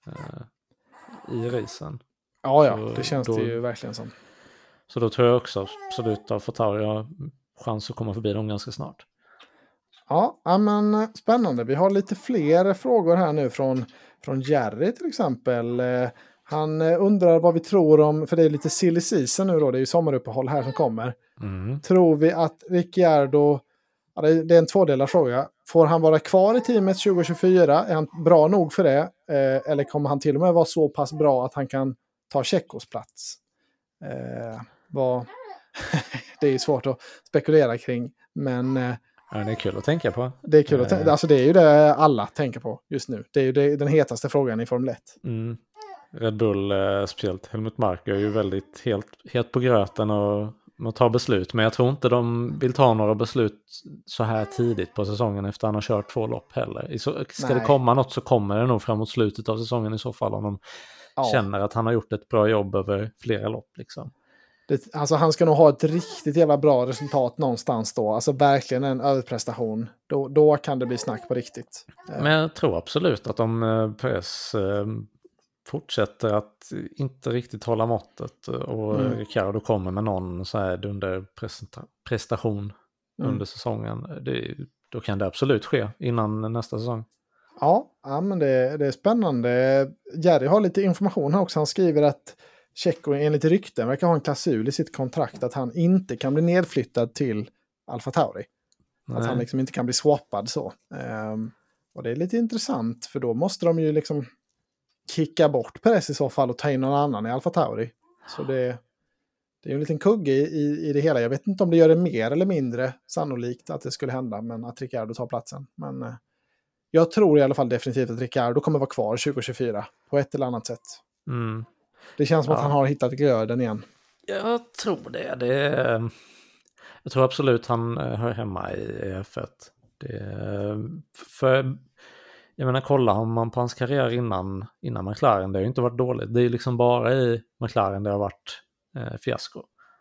eh, i racen. Ja, ja. Så det känns då, det ju verkligen som. Så då tror jag också absolut att Alfa Tauri har chans att komma förbi dem ganska snart. Ja, men spännande. Vi har lite fler frågor här nu från, från Jerry till exempel. Han undrar vad vi tror om, för det är lite silly season nu då, det är ju sommaruppehåll här som kommer. Mm. Tror vi att Ricciardo, ja, det är en tvådelad fråga, får han vara kvar i teamet tjugo tjugofyra? Är han bra nog för det? Eh, eller kommer han till och med vara så pass bra att han kan ta Checkos plats? Eh, vad... det är svårt att spekulera kring, men... Eh, ja, det är kul att tänka på. Det är kul att tänka, alltså det är ju det alla tänker på just nu. Det är ju det, den hetaste frågan i Formel ett. Mm. Red Bull, eh, speciellt Helmut Marko, är ju väldigt helt, helt på gröten och, och ta beslut. Men jag tror inte de vill ta några beslut så här tidigt på säsongen efter han har kört två lopp heller. Så, ska Nej. det komma något så kommer det nog framåt slutet av säsongen i så fall om de ja. känner att han har gjort ett bra jobb över flera lopp liksom. Det, alltså han ska nog ha ett riktigt jävla bra resultat någonstans då. Alltså verkligen en överprestation. Då, då kan det bli snack på riktigt. Men jag tror absolut att om eh, Perez eh, fortsätter att inte riktigt hålla måttet och mm. Ricciardo kommer med någon så här under prestation mm. under säsongen, det, då kan det absolut ske innan nästa säsong. Ja, ja men det, det är spännande. Jerry har lite information här också. Han skriver att Checo enligt rykten verkar ha en klausul i sitt kontrakt att han inte kan bli nedflyttad till Alfa Tauri. Nej. Att han liksom inte kan bli swappad så. Um, och det är lite intressant för då måste de ju liksom kicka bort Perez i så fall och ta in någon annan i Alfa Tauri. Så det, det är en liten kugge i, i, i det hela. Jag vet inte om det gör det mer eller mindre sannolikt att det skulle hända, men att Ricciardo tar platsen. Men uh, jag tror i alla fall definitivt att Ricciardo kommer vara kvar tjugo tjugofyra på ett eller annat sätt. Mm. Det känns som ja. att han har hittat glöden igen. Jag tror det. det är... Jag tror absolut han hör hemma i F ett. Det är... För jag menar, kolla om man på hans karriär innan, innan McLaren, det har ju inte varit dåligt. Det är liksom bara i McLaren det har varit eh, fiasko.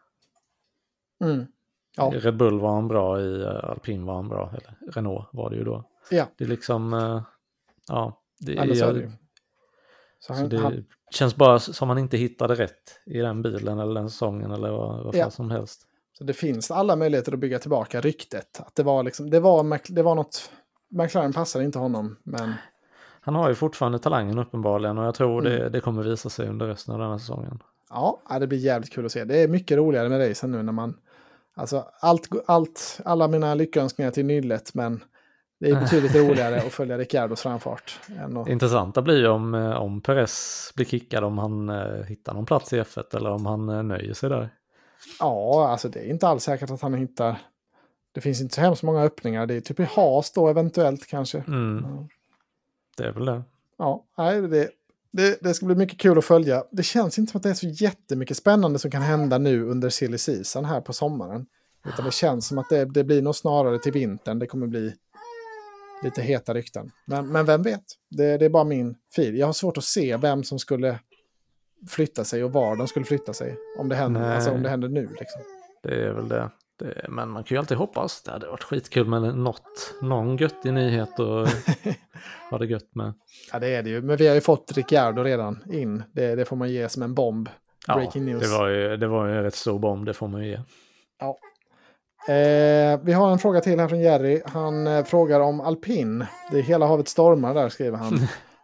Mm. Ja. Red Bull var han bra i, Alpine var han bra, eller Renault var det ju då. Ja. Det är liksom, eh, ja. Det, är, jag, det. Så han, så det han... känns bara som han inte hittade rätt i den bilen eller den säsongen eller vad, vad ja. som helst. Så det finns alla möjligheter att bygga tillbaka ryktet. Att det var liksom, det var, det var något, McLaren passade inte honom, men... Han har ju fortfarande talangen uppenbarligen och jag tror mm. det, det kommer visa sig under resten av den här säsongen. Ja, det blir jävligt kul att se. Det är mycket roligare med racen nu när man... Alltså, allt, allt, alla mina lyckönskningar till nyllet, men det är betydligt roligare att följa Ricciardos framfart. Än att... Det intressanta blir ju om, om Perez blir kickad, om han eh, hittar någon plats i F ett eller om han eh, nöjer sig där. Ja, alltså det är inte alls säkert att han hittar... Det finns inte så hemskt många öppningar. Det är typ i Haas då eventuellt kanske. Mm. Ja. Det är väl det. Ja, nej, det, det, det ska bli mycket kul att följa. Det känns inte som att det är så jättemycket spännande som kan hända nu under silly season här på sommaren. Utan det känns som att det, det blir nog snarare till vintern. Det kommer bli lite heta rykten. Men, men vem vet? Det, det är bara min fil. Jag har svårt att se vem som skulle flytta sig och var de skulle flytta sig. Om det händer, alltså om det händer nu. Liksom. Det är väl det. det. Men man kan ju alltid hoppas. Det hade varit skitkul med något, någon göttig nyhet och ha det gött med. Ja, det är det ju. Men vi har ju fått Ricciardo redan in. Det, det får man ge som en bomb. Breaking ja, news. Det var ju, det var ju en rätt stor bomb, det får man ju ge. Ja. Eh, vi har en fråga till här från Jerry. Han eh, frågar om alpin. Det är hela havet stormar där, skriver han.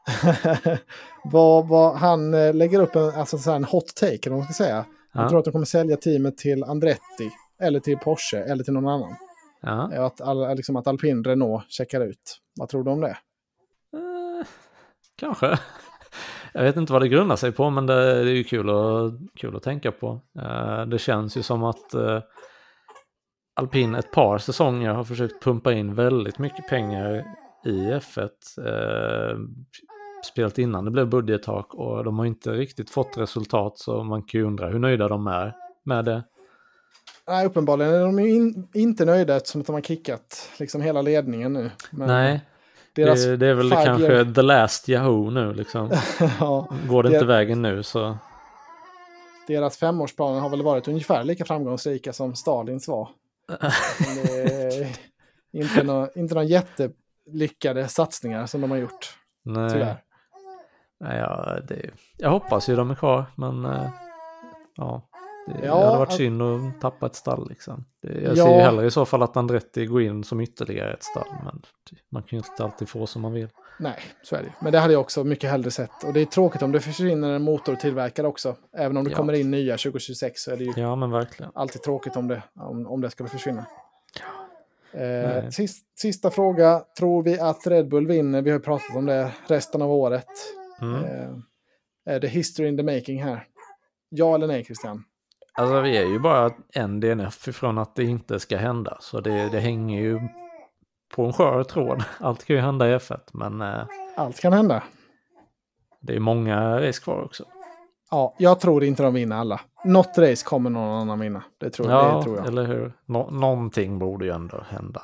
vad, vad, han eh, lägger upp en, alltså, så här en hot take, eller vad man ska säga. Han ja. tror att de kommer sälja teamet till Andretti, eller till Porsche, eller till någon annan. Ja. Eh, att, all, liksom att alpin Renault checkar ut. Vad tror du om det? Eh, kanske. Jag vet inte vad det grundar sig på, men det, det är ju kul, och, kul att tänka på. Eh, det känns ju som att eh, alpin ett par säsonger har försökt pumpa in väldigt mycket pengar i F ett. Eh, spelat innan det blev budgettak, och de har inte riktigt fått resultat, så man kan ju undra hur nöjda de är med det. Nej, uppenbarligen är de ju in, inte nöjda eftersom att de har kickat liksom hela ledningen nu. Men Nej, deras det, det är väl five kanske year... the last Yahoo nu liksom. ja, Går det der... inte vägen nu så... Deras femårsplaner har väl varit ungefär lika framgångsrika som Stalins var. Det är inte några, inte några jättelyckade satsningar som de har gjort. Nej. Tyvärr. Nej, ja, det, jag hoppas ju de är kvar, men äh, ja, det, ja, det hade varit att... synd att tappa ett stall liksom. Det, jag ja. ser ju hellre i så fall att Andretti går in som ytterligare ett stall, men man kan ju inte alltid få som man vill. Nej, så är det. Men det hade jag också mycket hellre sett. Och det är tråkigt om det försvinner en motortillverkare också. Även om det ja. kommer in nya tjugo tjugosex så är det ju ja, men verkligen. alltid tråkigt om det, om, om det skulle försvinna. Ja. Eh, sist, sista fråga. Tror vi att Red Bull vinner? Vi har ju pratat om det resten av året. Mm. Eh, är det history in the making här? Ja eller nej, Christian? Alltså vi är ju bara en D N F ifrån att det inte ska hända. Så det, det hänger ju på en skör tråd. Allt kan ju hända i F ett, men... Eh, Allt kan hända. Det är många race kvar också. Ja, jag tror inte de vinner alla. Något race kommer någon annan vinna. Det tror, ja, det tror jag. Eller hur? Nå- någonting borde ju ändå hända.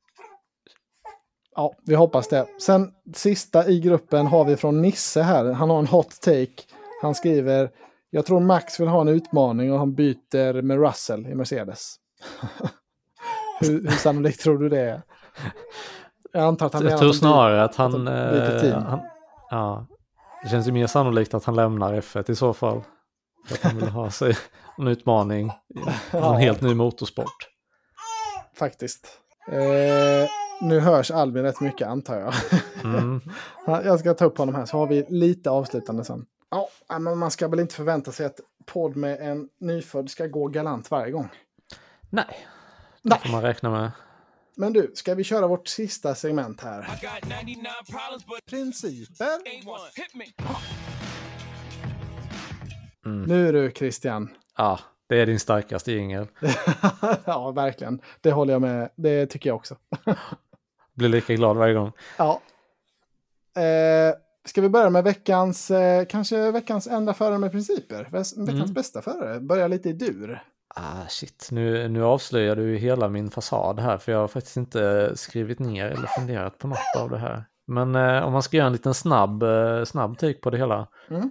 Ja, vi hoppas det. Sen sista i gruppen har vi från Nisse här. Han har en hot take. Han skriver: jag tror Max vill ha en utmaning och han byter med Russell i Mercedes. hur, hur sannolikt tror du det är? Jag antar att han Jag tror att snarare att han, att han byter team. han... Ja, det känns ju mer sannolikt att han lämnar F ett i så fall. För att han vill ha sig en utmaning i en ja. helt ny motorsport. Faktiskt. Eh, nu hörs Albin rätt mycket, antar jag. Mm. Jag ska ta upp honom här så har vi lite avslutande sen. Ja, men man ska väl inte förvänta sig att podd med en nyfödd ska gå galant varje gång. Nej, det Nej. får man räkna med. Men du, ska vi köra vårt sista segment här? Principer. Mm. Nu du, Christian. Ja, det är din starkaste jingel. Ja, verkligen. Det håller jag med. Det tycker jag också. Blir lika glad varje gång. Ja. Eh, ska vi börja med veckans, eh, kanske veckans enda förare med principer? Veckans mm. bästa förare. Börja lite i dur. Ah, shit, nu, nu avslöjar du hela min fasad här, för jag har faktiskt inte skrivit ner eller funderat på något av det här. Men eh, om man ska göra en liten snabb, eh, snabb take på det hela. Mm.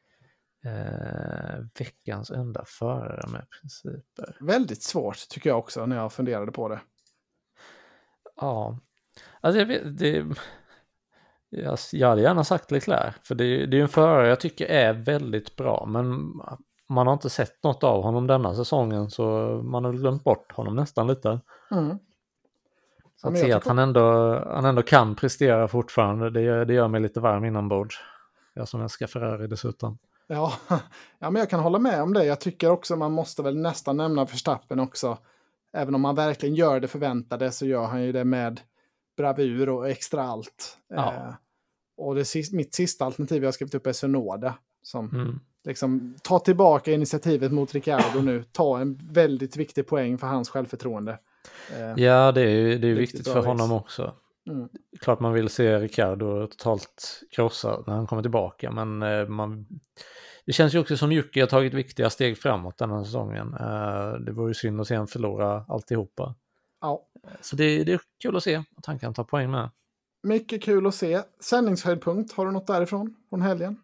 Eh, veckans enda förare med principer. Väldigt svårt tycker jag också när jag funderade på det. Ja, alltså jag vet, det, jag, jag hade gärna sagt Leclerc, för det, det är en förare jag tycker är väldigt bra, men man har inte sett något av honom denna säsongen, så man har glömt bort honom nästan lite. Mm. Ja, så att se att han ändå, han ändå kan prestera fortfarande, det, det gör mig lite varm inombords. Jag som älskar Ferrari dessutom. Ja, ja, men jag kan hålla med om det. Jag tycker också man måste väl nästan nämna Verstappen också. Även om man verkligen gör det förväntade så gör han ju det med bravur och extra allt. Ja. Eh, och det, mitt sista alternativ jag har skrivit upp är Tsunoda. Som Mm. liksom tar tillbaka initiativet mot Ricciardo nu. Ta en väldigt viktig poäng för hans självförtroende. Eh, ja, det är ju det är viktigt för honom race. också. Mm. Klart man vill se Ricciardo totalt krossa när han kommer tillbaka, men eh, man, det känns ju också som Jocke har tagit viktiga steg framåt den här säsongen. Uh, det var ju synd att se han förlora alltihopa. Ja. Så det, det är kul att se att han kan ta poäng med. Mycket kul att se. Sändningshöjdpunkt, har du något därifrån från helgen?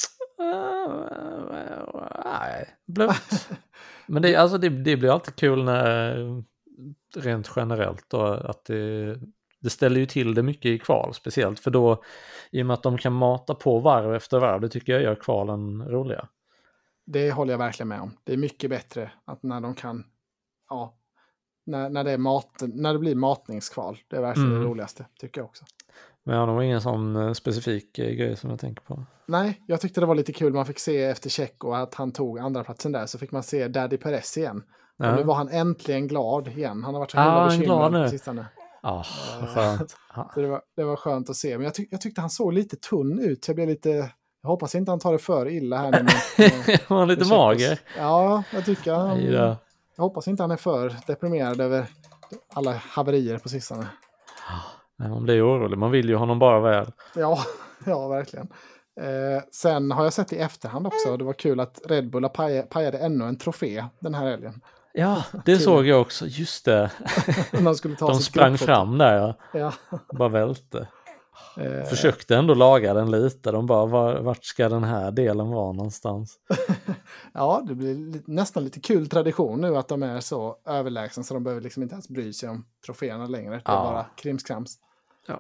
Nej, blött. Men det, alltså det, det blir alltid kul när, rent generellt då, att det, det ställer ju till det mycket i kval, speciellt för då, i och med att de kan mata på varv efter varv, det tycker jag gör kvalen roliga. Det håller jag verkligen med om. Det är mycket bättre att när de kan, ja, när, när, det, är mat, när det blir matningskval, det är verkligen mm. det roligaste, tycker jag också. Men ja, det var ingen sån specifik grej som jag tänker på. Nej, jag tyckte det var lite kul. Man fick se efter Checo att han tog andra platsen där. Så fick man se Daddy Perez igen. Ja. Och nu var han äntligen glad igen. Han har varit så himla ah, bekymrad på sistone. Ja, vad skönt. Så det, var, det var skönt att se. Men jag, tyck, jag tyckte han såg lite tunn ut. Jag blev lite... Jag hoppas inte han tar det för illa här. Med, med, var han lite mager? Ja, jag tycker han... Jag hoppas inte han är för deprimerad över alla haverier på sistone. Nej, man blir orolig. Man vill ju honom bara väl. Ja, ja verkligen. Eh, sen har jag sett i efterhand också. Det var kul att Red Bull paj, pajade ännu en trofé den här helgen. Ja, det såg jag också. Just det. De, skulle ta De sprang fram där. Ja. Ja. Bara välte. Eh. Försökte ändå laga den lite. De bara, var, vart ska den här delen vara någonstans? Ja, det blir li- nästan lite kul tradition nu att de är så överlägsna så de behöver liksom inte ens bry sig om troféerna längre. Det är ja. bara krimskrams. Ja.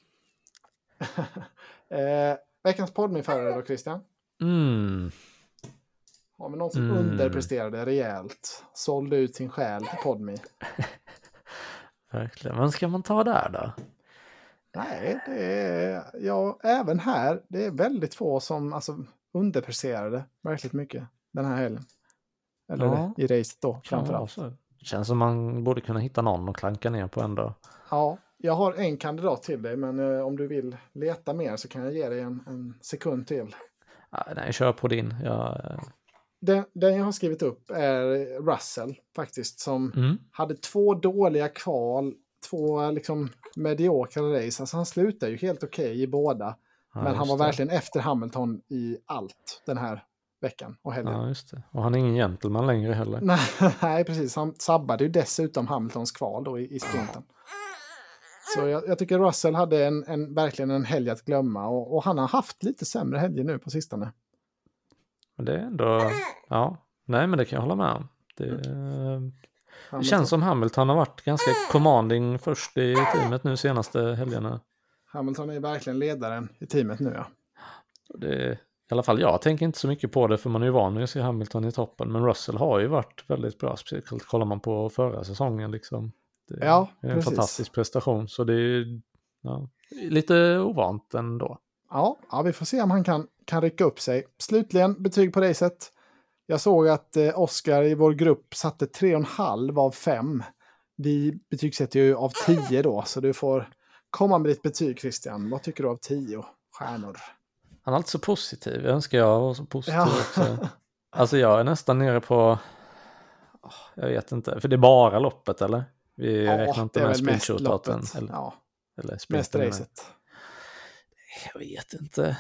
eh, veckans poddmiförare då, Christian? Mm. Har vi någon som mm. underpresterade rejält? Sålde ut sin själ till Podme? Verkligen. Men ska man ta där då? Nej, det är... Ja, även här. Det är väldigt få som alltså, underpresterade verkligt mycket den här helgen. Eller ja. i racet då, framförallt. Det känns som man borde kunna hitta någon och klanka ner på ändå. Ja, jag har en kandidat till dig, men eh, om du vill leta mer så kan jag ge dig en, en sekund till. Ja, nej, kör på din. Jag... Den, den jag har skrivit upp är Russell faktiskt, som mm. hade två dåliga kval, två liksom mediokra race. Alltså han slutade ju helt okej okay i båda, ja, men han var det. verkligen efter Hamilton i allt den här veckan och helgen. Ja, just det. Och han är ingen gentleman längre heller. Nej, nej, precis. Han sabbade ju dessutom Hamiltons kval då i, i sprinten. Så jag, jag tycker Russell hade en, en, verkligen en helg att glömma. Och, och han har haft lite sämre helger nu på sistone. Men det är ändå... Ja, nej men det kan jag hålla med om. Det, mm. det känns som Hamilton har varit ganska commanding först i teamet nu senaste helgerna. Hamilton är verkligen ledaren i teamet nu, ja. Det, i alla fall jag tänker inte så mycket på det, för man är ju van med att se Hamilton i toppen. Men Russell har ju varit väldigt bra. Speciellt kollar man på förra säsongen liksom. Det ja, är en precis. fantastisk prestation. Så det är ja, lite ovant ändå. Ja, ja, vi får se om han kan, kan rycka upp sig. Slutligen, betyg på racet. Jag såg att eh, Oscar i vår grupp satte tre komma fem av fem. Vi betygsätter ju av tio då, så du får komma med ditt betyg, Christian. Vad tycker du av tio stjärnor? Han är alltid så positiv. Jag önskar jag var så positiv ja. också. Alltså jag är nästan nere på... Jag vet inte, för det är bara loppet, eller? Vi ja, räknar inte med sprintshootouten. Eller, ja. eller mest racet. Jag vet inte.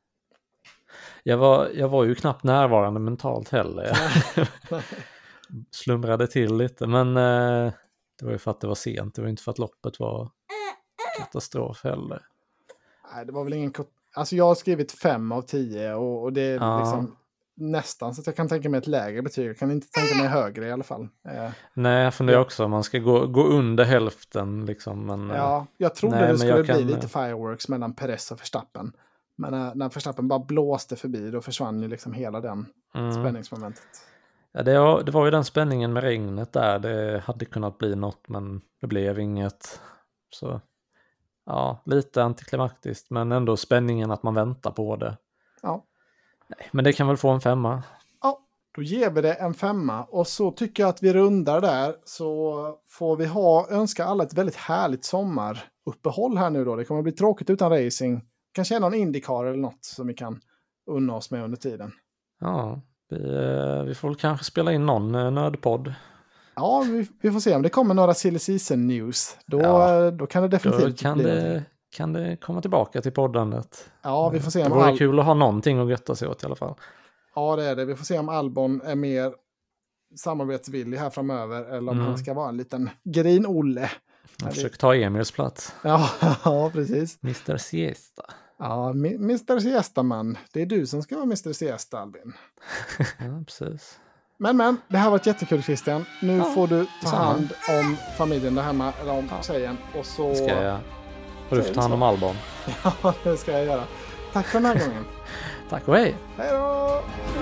Jag var, jag var ju knappt närvarande mentalt heller. Jag slumrade till lite, men eh, det var ju för att det var sent. Det var inte för att loppet var katastrof heller. Nej, det var väl ingen... Alltså jag har skrivit fem av tio och, och det är ja. liksom nästan så att jag kan tänka mig ett lägre betyg. Jag kan inte tänka mig högre i alla fall. Eh, nej, jag funderar också om man ska gå, gå under hälften. Liksom, men, ja, jag trodde nej, det skulle bli kan... lite fireworks mellan Perez och Verstappen. Men när, när Verstappen bara blåste förbi, då försvann ju liksom hela den mm. spänningsmomentet. Ja, det, var, det var ju den spänningen med regnet där. Det hade kunnat bli något, men det blev inget. Så ja, lite antiklimaktiskt, men ändå spänningen att man väntar på det. Ja. Nej, men det kan väl få en femma. Ja, då ger vi det en femma. Och så tycker jag att vi rundar där, så får vi ha, önska alla ett väldigt härligt sommaruppehåll här nu då. Det kommer bli tråkigt utan racing. Kanske någon IndyCar eller något som vi kan unna oss med under tiden. Ja, vi, vi får väl kanske spela in någon nördpodd. Ja, vi, vi får se om det kommer några silly season news. Då, ja, då kan det definitivt då kan bli det, någonting. Kan det komma tillbaka till poddandet. Ja, vi får se. Det vore all... kul att ha någonting att götta sig åt i alla fall. Ja, det är det. Vi får se om Albon är mer samarbetsvillig här framöver eller om Mm. han ska vara en liten grin-Olle. Jag försöker ta Emils plats. Ja, ja, precis. mister Siesta. Ja, mi- mister Siesta-man. Det är du som ska vara mister Siesta, Albin. Ja, precis. Men, men, det här var jättekul, Christian. Nu Ja, får du ta detsamma. hand om familjen där hemma, eller om Ja. tjejen. Och så... Ska jag... Och du får ta hand om Albon. Ja, det ska jag göra. Tack för den här gången. Tack och hej! Hej då!